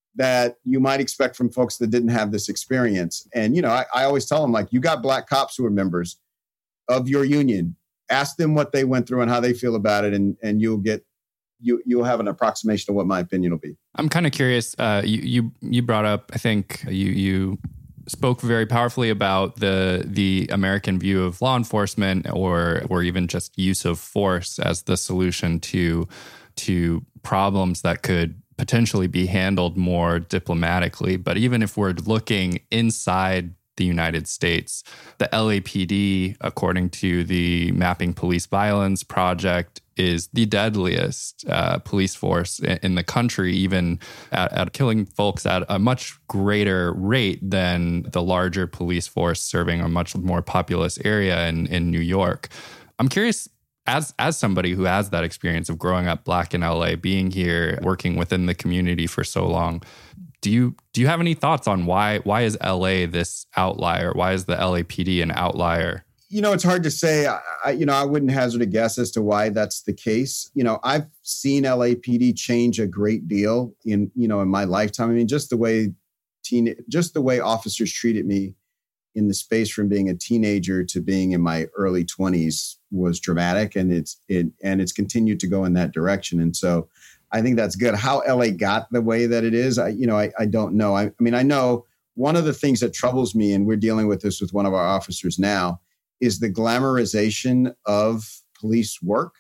Speaker 4: that you might expect from folks that didn't have this experience. And, you know, I, I always tell them, like, you got black cops who are members of your union. Ask them what they went through and how they feel about it, and, and you'll get you you'll have an approximation of what my opinion will be.
Speaker 2: I'm kind of curious. Uh, you you you brought up, I think you you spoke very powerfully about the the American view of law enforcement, or or even just use of force as the solution to to problems that could potentially be handled more diplomatically. But even if we're looking inside the United States, the L A P D, according to the Mapping Police Violence Project, is the deadliest uh, police force in, in the country, even at, at killing folks at a much greater rate than the larger police force serving a much more populous area in, in New York. I'm curious, as as somebody who has that experience of growing up Black in L A, being here, working within the community for so long, Do you do you have any thoughts on why why is L A this outlier? Why is the L A P D an outlier?
Speaker 4: You know, it's hard to say. I, I, you know, I wouldn't hazard a guess as to why that's the case. You know, I've seen L A P D change a great deal in, you know, in my lifetime. I mean, just the way teen, just the way officers treated me in the space from being a teenager to being in my early twenties was dramatic, and it's it and it's continued to go in that direction. And so I think that's good. How L A got the way that it is, I, you know, I, I don't know. I, I mean, I know one of the things that troubles me, and we're dealing with this with one of our officers now, is the glamorization of police work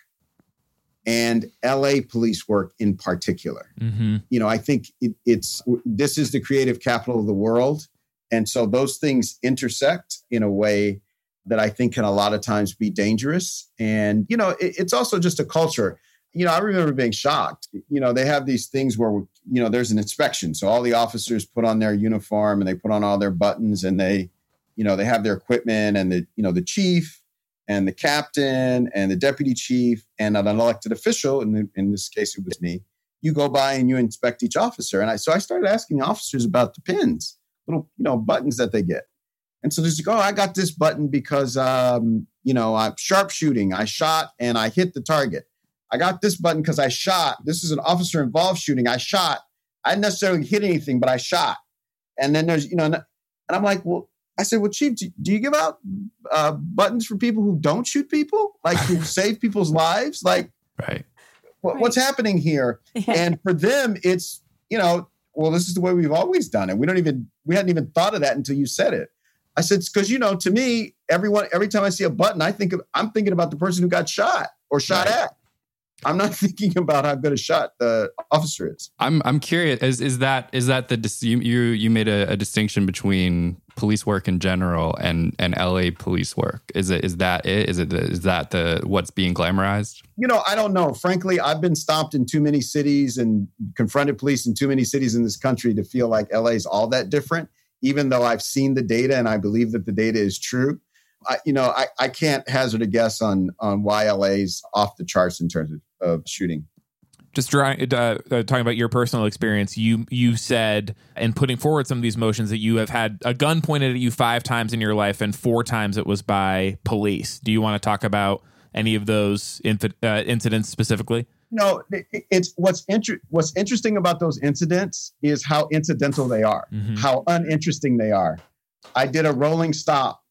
Speaker 4: and L A police work in particular. Mm-hmm. You know, I think it, it's this is the creative capital of the world. And so those things intersect in a way that I think can a lot of times be dangerous. And, you know, it, it's also just a culture. You know, I remember being shocked. You know, they have these things where, you know, there's an inspection. So all the officers put on their uniform and they put on all their buttons, and they, you know, they have their equipment, and the, you know, the chief and the captain and the deputy chief and an elected official, and in, in this case, it was me, you go by and you inspect each officer. And I, so I started asking officers about the pins, little, you know, buttons that they get. And so there's like, oh, I got this button because, um, you know, I'm sharpshooting. I shot and I hit the target. I got this button because I shot. This is an officer involved shooting. I shot. I didn't necessarily hit anything, but I shot. And then there's, you know, and I'm like, well, I said, well, Chief, do you give out uh, buttons for people who don't shoot people? Like who save people's lives? Like,
Speaker 2: right.
Speaker 4: What,
Speaker 3: right.
Speaker 4: what's happening here? And for them, it's, you know, well, this is the way we've always done it. We don't even, we hadn't even thought of that until you said it. I said, because, you know, to me, everyone, every time I see a button, I think of, I'm thinking about the person who got shot or shot right. at. I'm not thinking about how good a shot the officer is.
Speaker 2: I'm I'm curious. Is is that is that the you you, you made a, a distinction between police work in general and, and L A police work? Is it is that it? Is it the, is that the what's being glamorized?
Speaker 4: You know, I don't know. Frankly, I've been stopped in too many cities and confronted police in too many cities in this country to feel like L A is all that different. Even though I've seen the data and I believe that the data is true. I, you know, I, I can't hazard a guess on on why L A's off the charts in terms of, of shooting.
Speaker 1: Just dry, uh, uh, talking about your personal experience, you you said, and putting forward some of these motions, that you have had a gun pointed at you five times in your life, and four times it was by police. Do you want to talk about any of those inf- uh, incidents specifically?
Speaker 4: No, it, it's what's inter- what's interesting about those incidents is how incidental they are, mm-hmm. how uninteresting they are. I did a rolling stop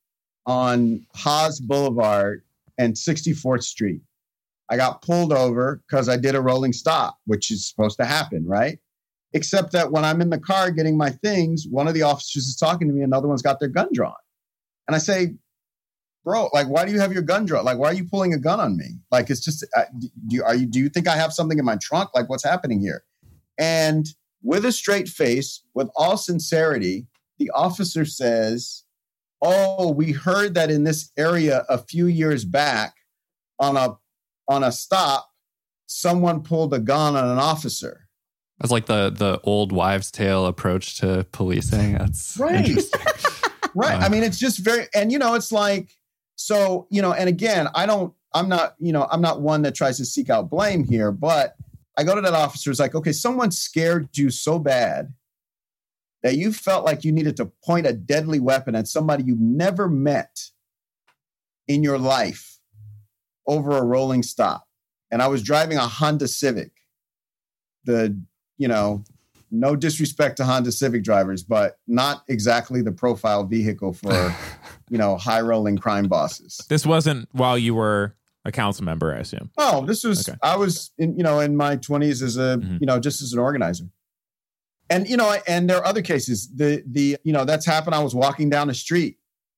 Speaker 4: on Haas Boulevard and sixty-fourth Street. I got pulled over because I did a rolling stop, which is supposed to happen, right? Except that when I'm in the car getting my things, one of the officers is talking to me, another one's got their gun drawn. And I say, bro, like, why do you have your gun drawn? Like, why are you pulling a gun on me? Like, it's just, uh, do you, are you, do you think I have something in my trunk? Like, what's happening here? And with a straight face, with all sincerity, the officer says, oh, we heard that in this area a few years back on a on a stop, someone pulled a gun on an officer.
Speaker 2: That's like the the old wives' tale approach to policing. That's
Speaker 4: right.
Speaker 2: Interesting.
Speaker 4: Right.
Speaker 2: Uh,
Speaker 4: I mean, it's just very, and, you know, it's like, so, you know, and again, I don't, I'm not, you know, I'm not one that tries to seek out blame here, but I go to that officer, it's like, okay, someone scared you so bad that you felt like you needed to point a deadly weapon at somebody you never met in your life over a rolling stop. And I was driving a Honda Civic, the, you know, no disrespect to Honda Civic drivers, but not exactly the profile vehicle for, you know, high rolling crime bosses.
Speaker 1: This wasn't while you were a council member, I assume.
Speaker 4: Oh, this was, okay. I was in, you know, in my twenties as a, mm-hmm. you know, just as an organizer. And, you know, and there are other cases. The, the, you know, that's happened. I was walking down the street.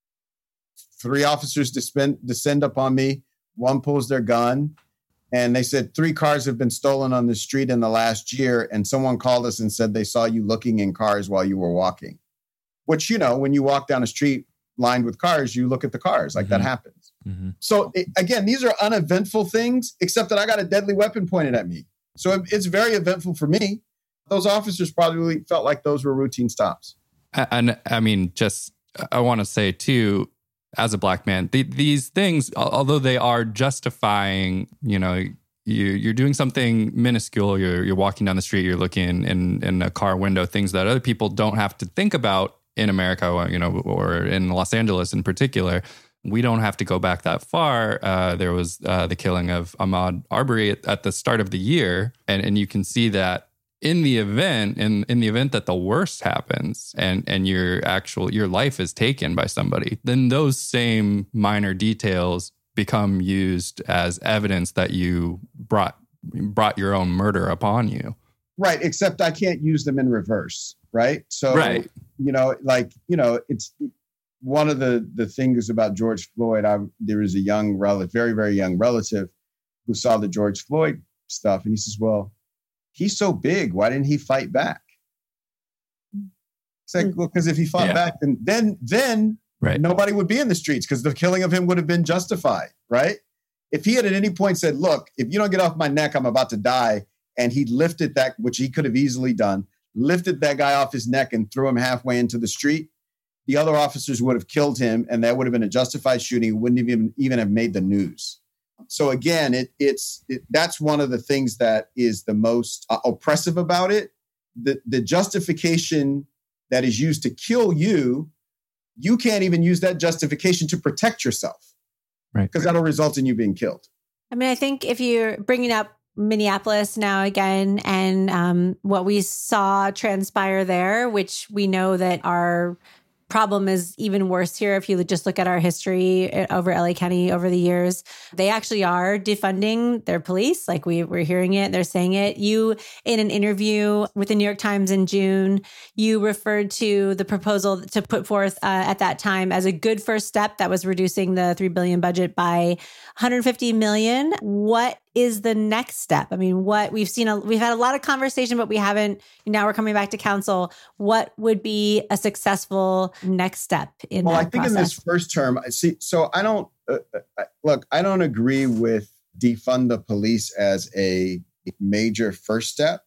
Speaker 4: Three officers descend, descend upon me. One pulls their gun. And they said, three cars have been stolen on the street in the last year. And someone called us and said they saw you looking in cars while you were walking. Which, you know, when you walk down a street lined with cars, you look at the cars. Like mm-hmm. that happens. Mm-hmm. So, it, again, these are uneventful things, except that I got a deadly weapon pointed at me. So it, it's very eventful for me. Those officers probably felt like those were routine stops.
Speaker 2: And I mean, just, I want to say too, as a black man, the, these things, although they are justifying, you know, you, you're doing something minuscule, you're you're walking down the street, you're looking in, in a car window, things that other people don't have to think about in America, or, you know, or in Los Angeles in particular. We don't have to go back that far. Uh, there was uh, the killing of Ahmaud Arbery at, at the start of the year, and and you can see that in the event, in, in the event that the worst happens and, and your actual, your life is taken by somebody, then those same minor details become used as evidence that you brought, brought your own murder upon you.
Speaker 4: Right. Except I can't use them in reverse. Right. So,
Speaker 2: right.
Speaker 4: you know, like, you know, it's one of the, the things about George Floyd. I, there was a young relative, very, very young relative who saw the George Floyd stuff. And he says, well, he's so big. Why didn't he fight back? It's like, well, because if he fought yeah. back, then then then right. nobody would be in the streets because the killing of him would have been justified, right? If he had at any point said, look, if you don't get off my neck, I'm about to die, and he lifted that, which he could have easily done, lifted that guy off his neck and threw him halfway into the street, the other officers would have killed him, and that would have been a justified shooting. It wouldn't even, even have made the news. So again, it, it's it, that's one of the things that is the most uh, oppressive about it. The, the justification that is used to kill you, you can't even use that justification to protect yourself,
Speaker 2: right?
Speaker 4: Because that'll result in you being killed.
Speaker 3: I mean, I think if you're bringing up Minneapolis now again and um, what we saw transpire there, which we know that our problem is even worse here. If you just look at our history over L A County over the years, they actually are defunding their police. Like we we're hearing it, they're saying it. You, in an interview with the New York Times in June, you referred to the proposal to put forth uh, at that time as a good first step that was reducing the three billion dollars budget by one hundred fifty million dollars. What is the next step? I mean, what we've seen, a, we've had a lot of conversation, but we haven't, now we're coming back to council. What would be a successful next step in
Speaker 4: well,
Speaker 3: that
Speaker 4: I think
Speaker 3: process?
Speaker 4: In this first term, see, so I don't, uh, look, I don't agree with defund the police as a major first step,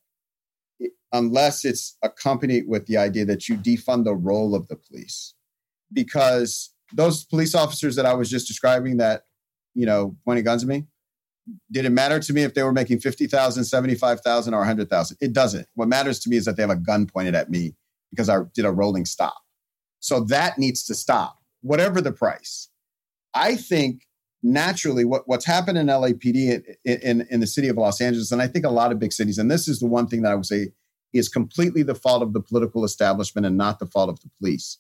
Speaker 4: unless it's accompanied with the idea that you defund the role of the police. Because those police officers that I was just describing that, you know, pointed guns at me, did it matter to me if they were making fifty thousand, seventy-five thousand, or one hundred thousand? It doesn't. What matters to me is that they have a gun pointed at me because I did a rolling stop. So that needs to stop, whatever the price. I think naturally what, what's happened in L A P D in, in, in the city of Los Angeles, and I think a lot of big cities, and this is the one thing that I would say is completely the fault of the political establishment and not the fault of the police.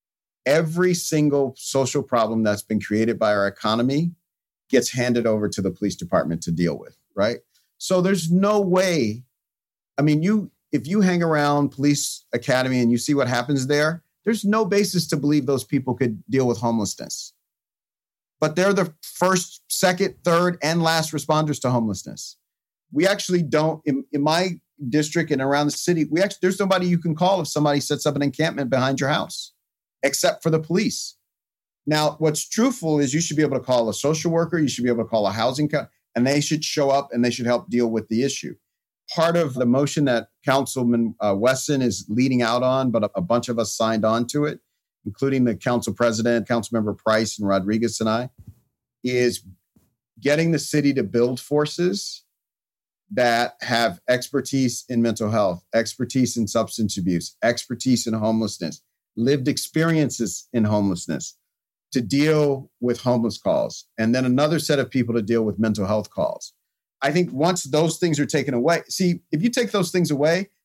Speaker 4: Every single social problem that's been created by our economy gets handed over to the police department to deal with, right? So there's no way. I mean, you if you hang around police academy and you see what happens there, there's no basis to believe those people could deal with homelessness. But they're the first, second, third, and last responders to homelessness. We actually don't, in, in my district and around the city, we actually there's nobody you can call if somebody sets up an encampment behind your house, except for the police. Now, what's truthful is you should be able to call a social worker, you should be able to call a housing co- and they should show up and they should help deal with the issue. Part of the motion that Councilman uh, Wesson is leading out on, but a, a bunch of us signed on to it, including the council president, Councilmember Price and Rodriguez and I, is getting the city to build forces that have expertise in mental health, expertise in substance abuse, expertise in homelessness, lived experiences in homelessness, to deal with homeless calls, and then another set of people to deal with mental health calls. I think once those things are taken away, see, if you take those things away,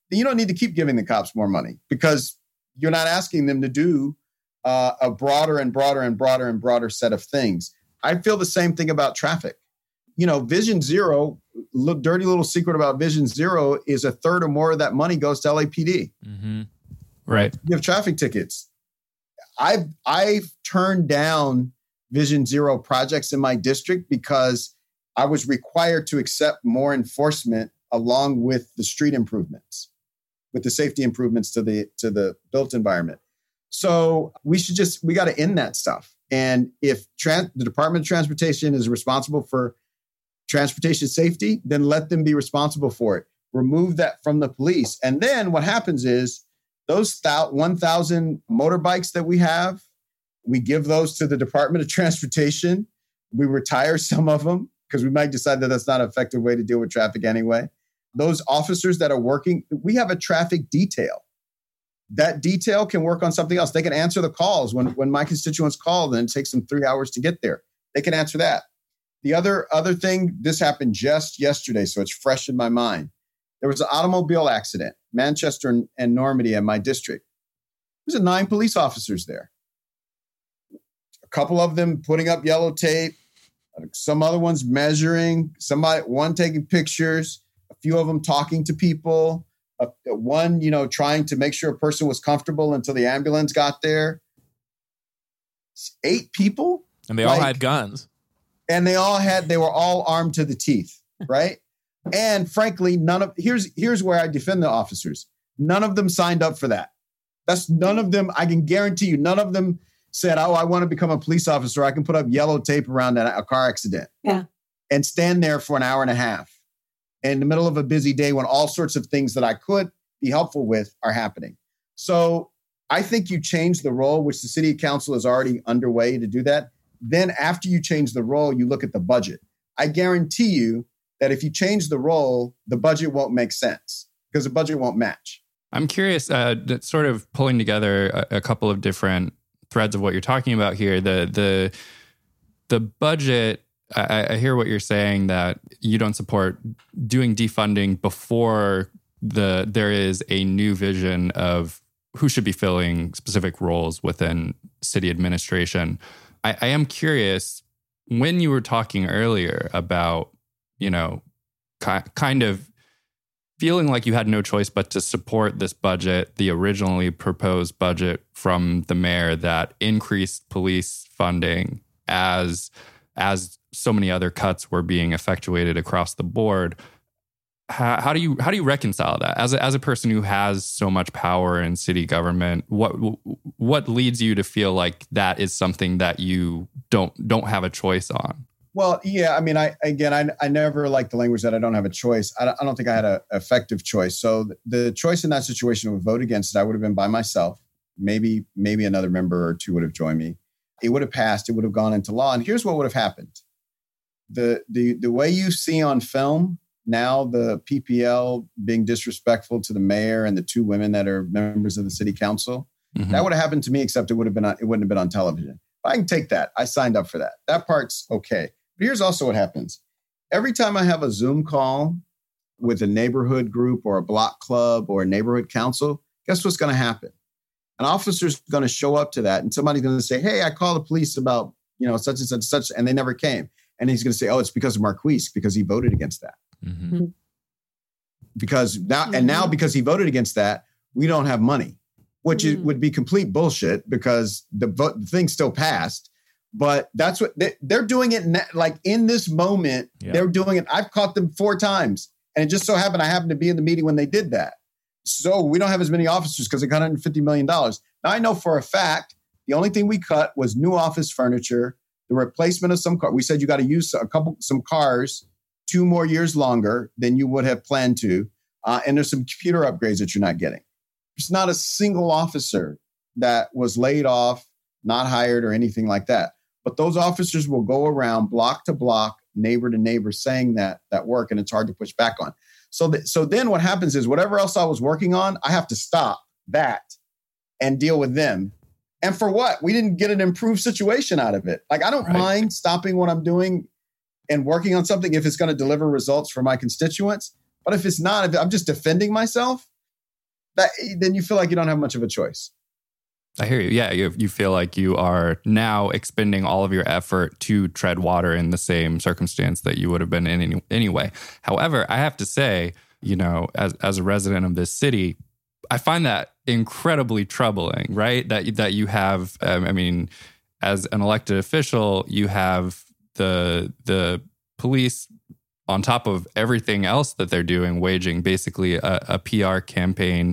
Speaker 4: then you don't need to keep giving the cops more money because you're not asking them to do uh, a broader and broader and broader and broader set of things. I feel the same thing about traffic. You know, Vision Zero, little, dirty little secret about Vision Zero is a third or more of that money goes to L A P D.
Speaker 1: Mm-hmm. Right.
Speaker 4: You have traffic tickets. I've, I've turned down Vision Zero projects in my district because I was required to accept more enforcement along with the street improvements, with the safety improvements to the to the built environment. So we should just, we got to end that stuff. And if trans, the Department of Transportation is responsible for transportation safety, then let them be responsible for it. Remove that from the police. And then what happens is those one thousand motorbikes that we have, we give those to the Department of Transportation. We retire some of them because we might decide that that's not an effective way to deal with traffic anyway. Those officers that are working, we have a traffic detail. That detail can work on something else. They can answer the calls. When, when my constituents call, then it takes them three hours to get there. They can answer that. The other, other thing, this happened just yesterday, so it's fresh in my mind. There was an automobile accident, Manchester and, and Normandy in my district. There's nine police officers there. A couple of them putting up yellow tape, some other ones measuring, somebody, one taking pictures, a few of them talking to people, uh, one, you know, trying to make sure a person was comfortable until the ambulance got there. Eight people.
Speaker 1: And they all like, had guns.
Speaker 4: And they all had, they were all armed to the teeth, right? And frankly, none of, here's, here's where I defend the officers. None of them signed up for that. That's none of them, I can guarantee you, none of them said, oh, I want to become a police officer. I can put up yellow tape around a, a car accident.
Speaker 3: Yeah.
Speaker 4: And stand there for an hour and a half in the middle of a busy day when all sorts of things that I could be helpful with are happening. So I think you change the role, which the city council is already underway to do that. Then after you change the role, you look at the budget. I guarantee you that if you change the role, the budget won't make sense because the budget won't match.
Speaker 2: I'm curious, uh, sort of pulling together a, a couple of different threads of what you're talking about here. The the the budget, I, I hear what you're saying, that you don't support doing defunding before the there is a new vision of who should be filling specific roles within city administration. I, I am curious, when you were talking earlier about, you know, ki- kind of feeling like you had no choice but to support this budget, the originally proposed budget from the mayor that increased police funding as as so many other cuts were being effectuated across the board. How, how do you how do you reconcile that as a, as a person who has so much power in city government? What what leads you to feel like that is something that you don't don't have a choice on?
Speaker 4: Well, yeah, I mean, I again, I, I never like the language that I don't have a choice. I don't, I don't think I had an effective choice. So the, the choice in that situation would vote against it. I would have been by myself. Maybe maybe another member or two would have joined me. It would have passed. It would have gone into law. And here's what would have happened. The the the way you see on film now, the P P L being disrespectful to the mayor and the two women that are members of the city council, mm-hmm. that would have happened to me, except it would have been on, it wouldn't have been on television. But I can take that. I signed up for that. That part's okay. But here's also what happens. Every time I have a Zoom call with a neighborhood group or a block club or a neighborhood council, guess what's going to happen? An officer's going to show up to that and somebody's going to say, hey, I called the police about, you know, such and such and such, and they never came. And he's going to say, oh, it's because of Marquise, because he voted against that. Mm-hmm. Because now, mm-hmm. and now because he voted against that, we don't have money, which mm-hmm. is, would be complete bullshit because the, vote, the thing still passed. But that's what they, they're doing it na- like in this moment. Yeah. They're doing it. I've caught them four times. And it just so happened I happened to be in the meeting when they did that. So we don't have as many officers because they got one hundred fifty million dollars. Now I know for a fact, the only thing we cut was new office furniture, the replacement of some car. We said you got to use a couple, some cars two more years longer than you would have planned to. Uh, and there's some computer upgrades that you're not getting. There's not a single officer that was laid off, not hired or anything like that. But those officers will go around block to block, neighbor to neighbor saying that that work, and it's hard to push back on. So, th- so then what happens is whatever else I was working on, I have to stop that and deal with them. And for what? We didn't get an improved situation out of it. Like, I don't right. mind stopping what I'm doing and working on something if it's going to deliver results for my constituents. But if it's not, if I'm just defending myself, that, then you feel like you don't have much of a choice.
Speaker 2: I hear you. Yeah, you you feel like you are now expending all of your effort to tread water in the same circumstance that you would have been in any, anyway. However, I have to say, you know, as as a resident of this city, I find that incredibly troubling, right? That that you have, um, I mean, as an elected official, you have the the police on top of everything else that they're doing, waging basically a, a P R campaign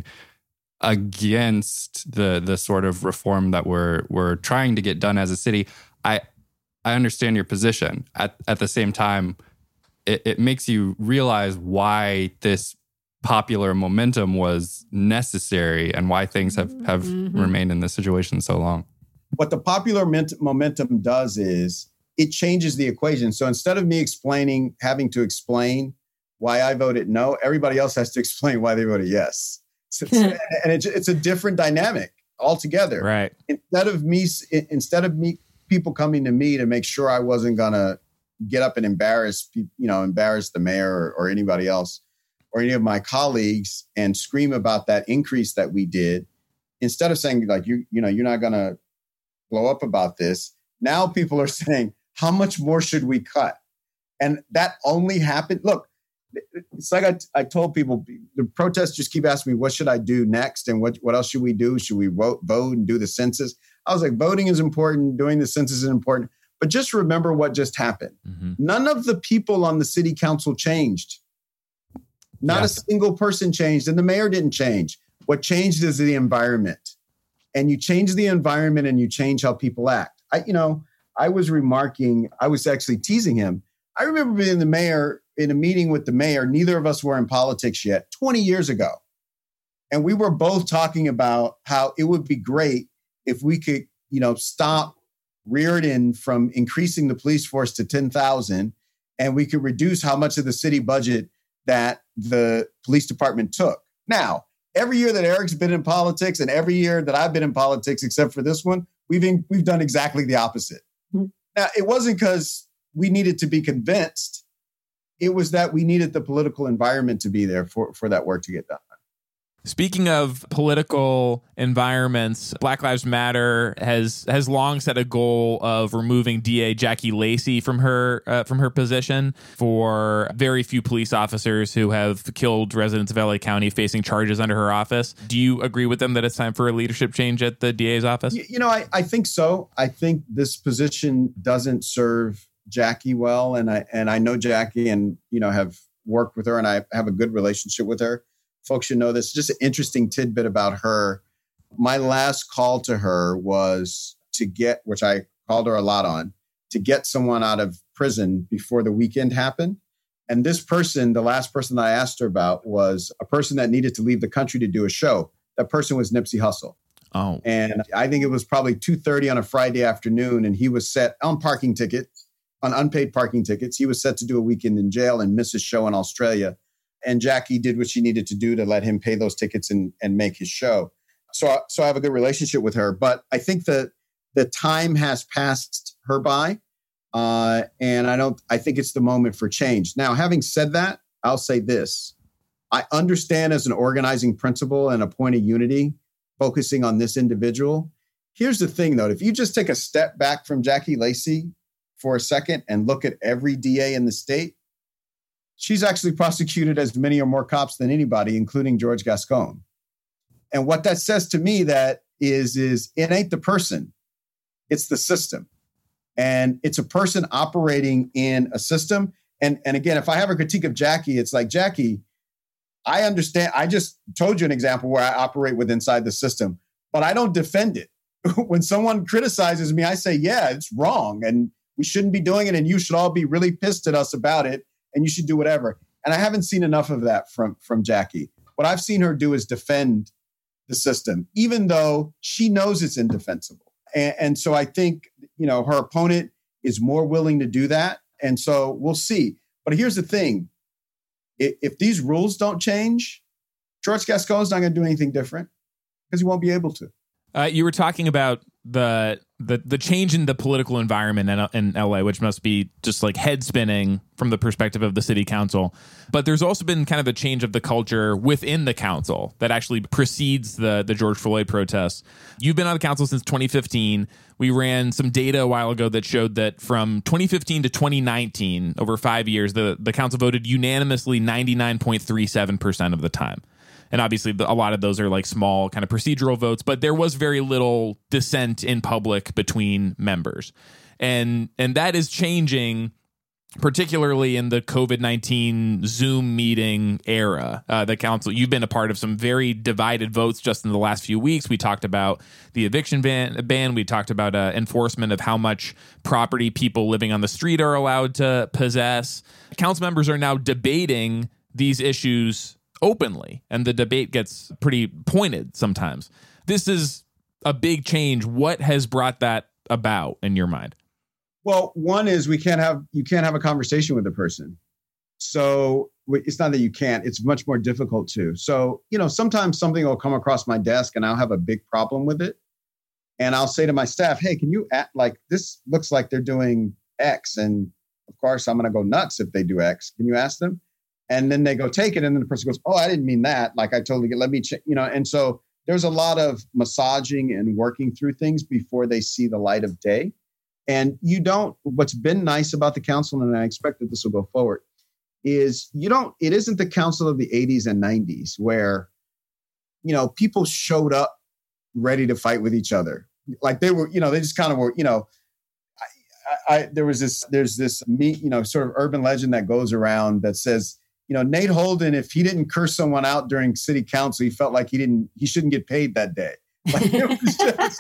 Speaker 2: against the the sort of reform that we're we're trying to get done as a city. I I understand your position. At at the same time, it, it makes you realize why this popular momentum was necessary and why things have, have mm-hmm. remained in this situation so long.
Speaker 4: What the popular momentum does is it changes the equation. So instead of me explaining, having to explain why I voted no, everybody else has to explain why they voted yes. So it's, and it's, it's a different dynamic altogether.
Speaker 1: Right.
Speaker 4: Instead of me, instead of me, people coming to me to make sure I wasn't going to get up and embarrass, you know, embarrass the mayor or, or anybody else or any of my colleagues and scream about that increase that we did. Instead of saying like, you, you know, you're not going to blow up about this. Now people are saying, how much more should we cut? And that only happened. Look, it's like I, I told people, the protests just keep asking me, what should I do next? And what, what else should we do? Should we vote, vote and do the census? I was like, voting is important. Doing the census is important. But just remember what just happened. Mm-hmm. None of the people on the city council changed. Not yes. a single person changed. And the mayor didn't change. What changed is the environment. And you change the environment and you change how people act. I, you know, I was remarking, I was actually teasing him. I remember being the mayor in a meeting with the mayor. Neither of us were in politics yet, twenty years ago. And we were both talking about how it would be great if we could, you know, stop Reardon from increasing the police force to ten thousand and we could reduce how much of the city budget that the police department took. Now, every year that Eric's been in politics and every year that I've been in politics, except for this one, we've in, we've done exactly the opposite. Mm-hmm. Now, it wasn't because we needed to be convinced. It was that we needed the political environment to be there for, for that work to get done.
Speaker 1: Speaking of political environments, Black Lives Matter has has long set a goal of removing D A Jackie Lacey from her uh, from her position for very few police officers who have killed residents of L A County facing charges under her office. Do you agree with them that it's time for a leadership change at the D A's office?
Speaker 4: You know, I, I think so. I think this position doesn't serve Jackie well, and I and I know Jackie, and you know have worked with her, and I have a good relationship with her. Folks should know this. Just an interesting tidbit about her. My last call to her was to get, which I called her a lot on, to get someone out of prison before the weekend happened. And this person, the last person that I asked her about, was a person that needed to leave the country to do a show. That person was Nipsey Hussle.
Speaker 1: Oh.
Speaker 4: And I think it was probably two thirty on a Friday afternoon, and he was set on parking tickets, on unpaid parking tickets. He was set to do a weekend in jail and miss his show in Australia. And Jackie did what she needed to do to let him pay those tickets and, and make his show. So, so I have a good relationship with her. But I think that the time has passed her by. Uh, and I don't, I think it's the moment for change. Now, having said that, I'll say this. I understand as an organizing principle and a point of unity, focusing on this individual. Here's the thing, though. If you just take a step back from Jackie Lacey for a second and look at every D A in the state, she's actually prosecuted as many or more cops than anybody, including George Gascon. And what that says to me that is, is it ain't the person, it's the system. And it's a person operating in a system. And, and again, if I have a critique of Jackie, it's like, Jackie, I understand. I just told you an example where I operate with inside the system, but I don't defend it. When someone criticizes me, I say, yeah, it's wrong. And we shouldn't be doing it. And you should all be really pissed at us about it. And you should do whatever. And I haven't seen enough of that from, from Jackie. What I've seen her do is defend the system, even though she knows it's indefensible. And, and so I think, you know, her opponent is more willing to do that. And so we'll see. But here's the thing. If, if these rules don't change, George Gascon is not going to do anything different because he won't be able to.
Speaker 1: Uh, you were talking about the the the change in the political environment in, in L A, which must be just like head spinning from the perspective of the city council. But there's also been kind of a change of the culture within the council that actually precedes the the George Floyd protests. You've been on the council since twenty fifteen. We ran some data a while ago that showed that from twenty fifteen to twenty nineteen, over five years, the, the council voted unanimously ninety-nine point three seven percent of the time. And obviously, a lot of those are like small kind of procedural votes, but there was very little dissent in public between members. And and that is changing, particularly in the COVID nineteen Zoom meeting era. Uh, the council, you've been a part of some very divided votes just in the last few weeks. We talked about the eviction ban. ban. We talked about uh, enforcement of how much property people living on the street are allowed to possess. Council members are now debating these issues openly, and the debate gets pretty pointed sometimes. This is a big change. What has brought that about in your mind?
Speaker 4: Well, one is we can't have you can't have a conversation with a person. So it's not that you can't, it's much more difficult to. So, you know, sometimes something will come across my desk and I'll have a big problem with it. And I'll say to my staff, hey, can you act like this looks like they're doing X? And of course, I'm going to go nuts if they do X. Can you ask them? And then they go take it. And then the person goes, oh, I didn't mean that. Like I totally get, let me check, you know, and so there's a lot of massaging and working through things before they see the light of day. And you don't, what's been nice about the council, and I expect that this will go forward, is you don't, it isn't the council of the eighties and nineties where, you know, people showed up ready to fight with each other. Like they were, you know, they just kind of were, you know, I, I, there was this, there's this, me, you know, sort of urban legend that goes around that says, you know, Nate Holden, if he didn't curse someone out during city council, he felt like he didn't, he shouldn't get paid that day. Like it was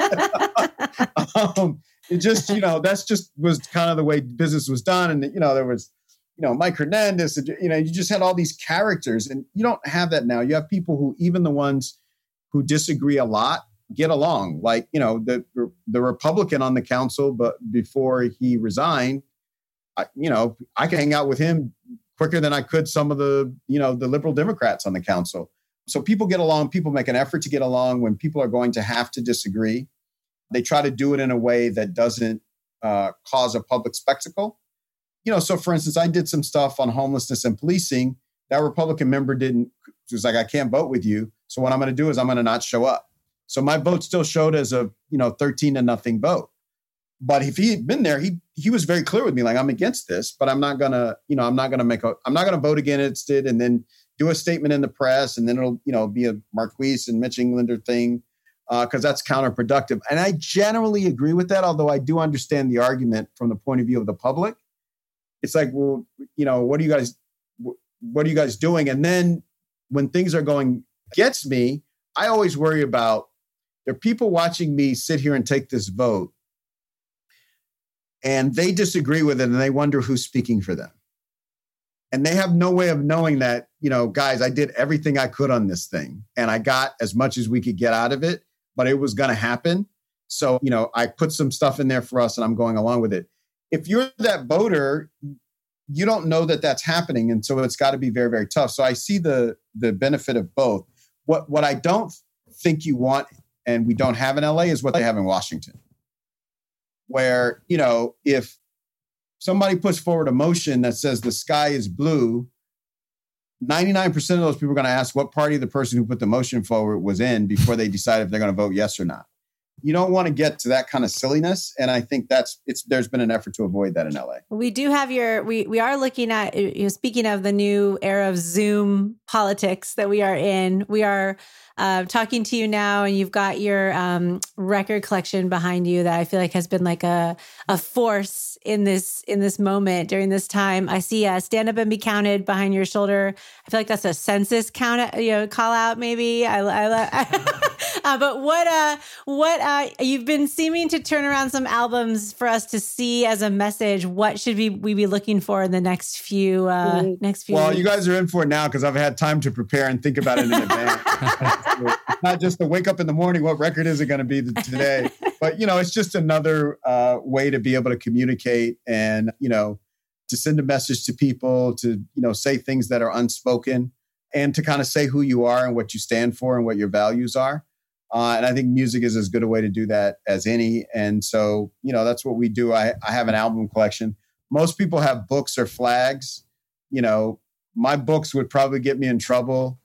Speaker 4: just, um, it just, you know, that's just was kind of the way business was done. And, you know, there was, you know, Mike Hernandez, and, you know, you just had all these characters, and you don't have that now. You have people who, even the ones who disagree a lot, get along. Like, you know, the the Republican on the council, but before he resigned, I, you know, I could hang out with him quicker than I could some of the, you know, the liberal Democrats on the council. So people get along, people make an effort to get along when people are going to have to disagree. They try to do it in a way that doesn't uh, cause a public spectacle. You know, so for instance, I did some stuff on homelessness and policing. That Republican member didn't, was like, I can't vote with you. So what I'm going to do is I'm going to not show up. So my vote still showed as a, you know, thirteen to nothing vote. But if he had been there, he he was very clear with me, like, I'm against this, but I'm not going to, you know, I'm not going to make a, I'm not going to vote against it and then do a statement in the press, and then it'll, you know, be a Marquise and Mitch Englander thing, because uh, that's counterproductive. And I generally agree with that, although I do understand the argument from the point of view of the public. It's like, well, you know, what are you guys, what are you guys doing? And then when things are going against me, I always worry about, there are people watching me sit here and take this vote, and they disagree with it, and they wonder who's speaking for them. And they have no way of knowing that, you know, guys, I did everything I could on this thing, and I got as much as we could get out of it, but it was going to happen. So, you know, I put some stuff in there for us, and I'm going along with it. If you're that voter, you don't know that that's happening. And so it's got to be very, very tough. So I see the the benefit of both. What what I don't think you want, and we don't have in L A, is what they have in Washington, where, you know, if somebody puts forward a motion that says the sky is blue, ninety-nine percent of those people are going to ask what party the person who put the motion forward was in before they decide if they're going to vote yes or not. You don't want to get to that kind of silliness. And I think that's, it's, there's been an effort to avoid that in L A.
Speaker 3: We do have your, we, we are looking at, you know, speaking of the new era of Zoom politics that we are in, we are uh, talking to you now, and you've got your um, record collection behind you that I feel like has been like a, a force in this, in this moment during this time. I see a Stand Up and Be Counted behind your shoulder. I feel like that's a census count, you know, call out maybe. I, I, I uh, but what, uh, what, uh, you've been seeming to turn around some albums for us to see as a message. What should we, we be looking for in the next few, uh, mm-hmm. next few
Speaker 4: Well,
Speaker 3: weeks?
Speaker 4: You guys are in for it now, because I've had time to prepare and think about it in advance. It's not just to wake up in the morning, what record is it going to be today? But, you know, it's just another uh, way to be able to communicate and, you know, to send a message to people, to, you know, say things that are unspoken, and to kind of say who you are and what you stand for and what your values are. Uh, and I think music is as good a way to do that as any. And so, you know, that's what we do. I, I have an album collection. Most people have books or flags. You know, my books would probably get me in trouble.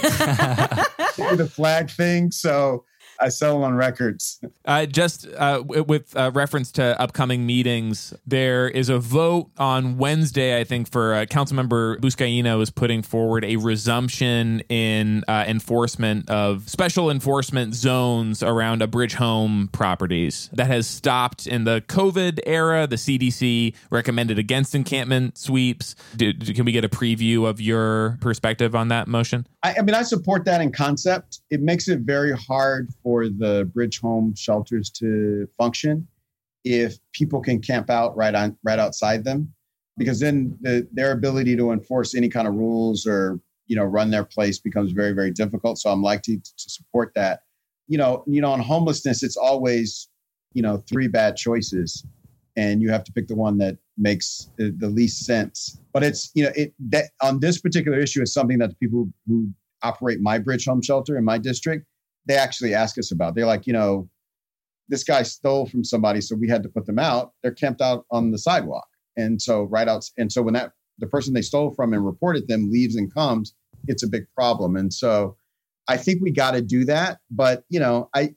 Speaker 4: The flag thing. So I sell them on records.
Speaker 1: Uh, just uh, w- with uh, reference to upcoming meetings, there is a vote on Wednesday, I think, for uh, Councilmember Buscaino is putting forward a resumption in uh, enforcement of special enforcement zones around Abridge Home properties. That has stopped in the COVID era. The C D C recommended against encampment sweeps. Do, do, can we get a preview of your perspective on that motion?
Speaker 4: I, I mean, I support that in concept. It makes it very hard for the Bridge Home shelters to function if people can camp out right on right outside them, because then the, their ability to enforce any kind of rules or, you know, run their place becomes very, very difficult. So I'm likely to, to support that. You know, you know, on homelessness, it's always, you know, three bad choices, and you have to pick the one that makes the, the least sense. But it's, you know, it that on this particular issue is something that the people who operate my Bridge Home shelter in my district, they actually ask us about. They're like, you know, this guy stole from somebody, so we had to put them out. They're camped out on the sidewalk. And so right out, and so when that the person they stole from and reported them leaves and comes, it's a big problem. And so I think we got to do that. But, you know, I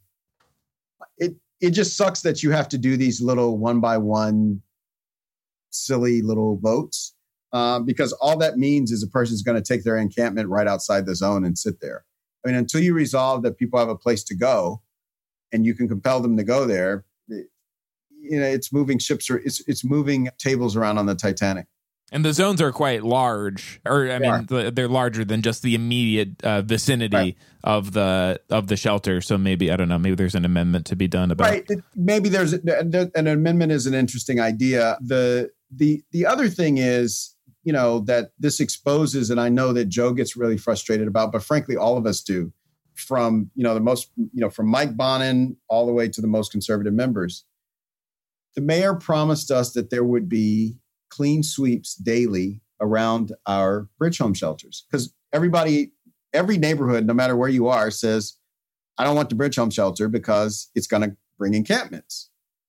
Speaker 4: it it just sucks that you have to do these little one by one silly little votes, uh, because all that means is a person's going to take their encampment right outside the zone and sit there. I mean, until you resolve that people have a place to go and you can compel them to go there, it, you know, it's moving ships or it's it's moving tables around on the Titanic.
Speaker 1: And the zones are quite large, or I mean, the, they're larger than just the immediate uh, vicinity right. of the of the shelter. So maybe, I don't know, maybe there's an amendment to be done about.
Speaker 4: Right. It, maybe there's a, an amendment is an interesting idea. The the the other thing is, you know, that this exposes, and I know that Joe gets really frustrated about, but frankly, all of us do, from, you know, the most, you know, from Mike Bonin all the way to the most conservative members. The mayor promised us that there would be clean sweeps daily around our Bridge Home shelters, because everybody, every neighborhood, no matter where you are, says, I don't want the Bridge Home shelter because it's going to bring encampments.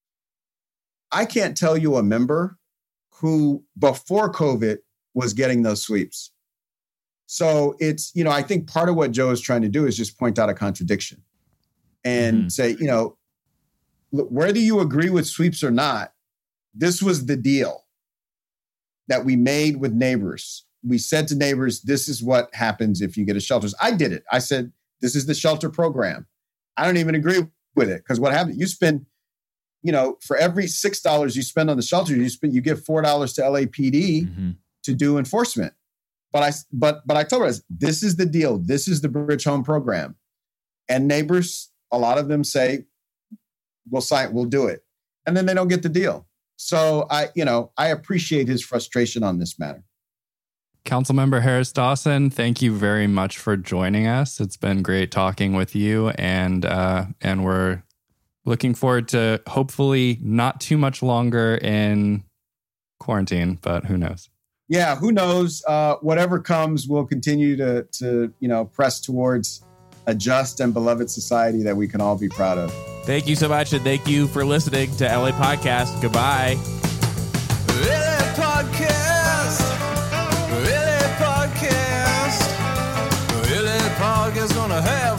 Speaker 4: I can't tell you a member who before COVID was getting those sweeps. So it's, you know, I think part of what Joe is trying to do is just point out a contradiction and mm-hmm. say, you know, look, whether you agree with sweeps or not, this was the deal that we made with neighbors. We said to neighbors, this is what happens if you get a shelter. I did it. I said, this is the shelter program. I don't even agree with it, because what happens, you spend, you know, for every six dollars you spend on the shelter, you spend, you give four dollars to L A P D mm-hmm. to do enforcement. But I, but, but I told her, this is the deal. This is the Bridge Home program. And neighbors, a lot of them say, we'll sign, we'll do it. And then they don't get the deal. So I, you know, I appreciate his frustration on this matter.
Speaker 2: Councilmember Harris Dawson, thank you very much for joining us. It's been great talking with you, and uh, and we're looking forward to hopefully not too much longer in quarantine, but who knows?
Speaker 4: Yeah, who knows? Uh, whatever comes, we'll continue to to you know press towards a just and beloved society that we can all be proud of.
Speaker 1: Thank you so much, and thank you for listening to L A Podcast. Goodbye. L A Podcast. L A Podcast. L A Podcast gonna have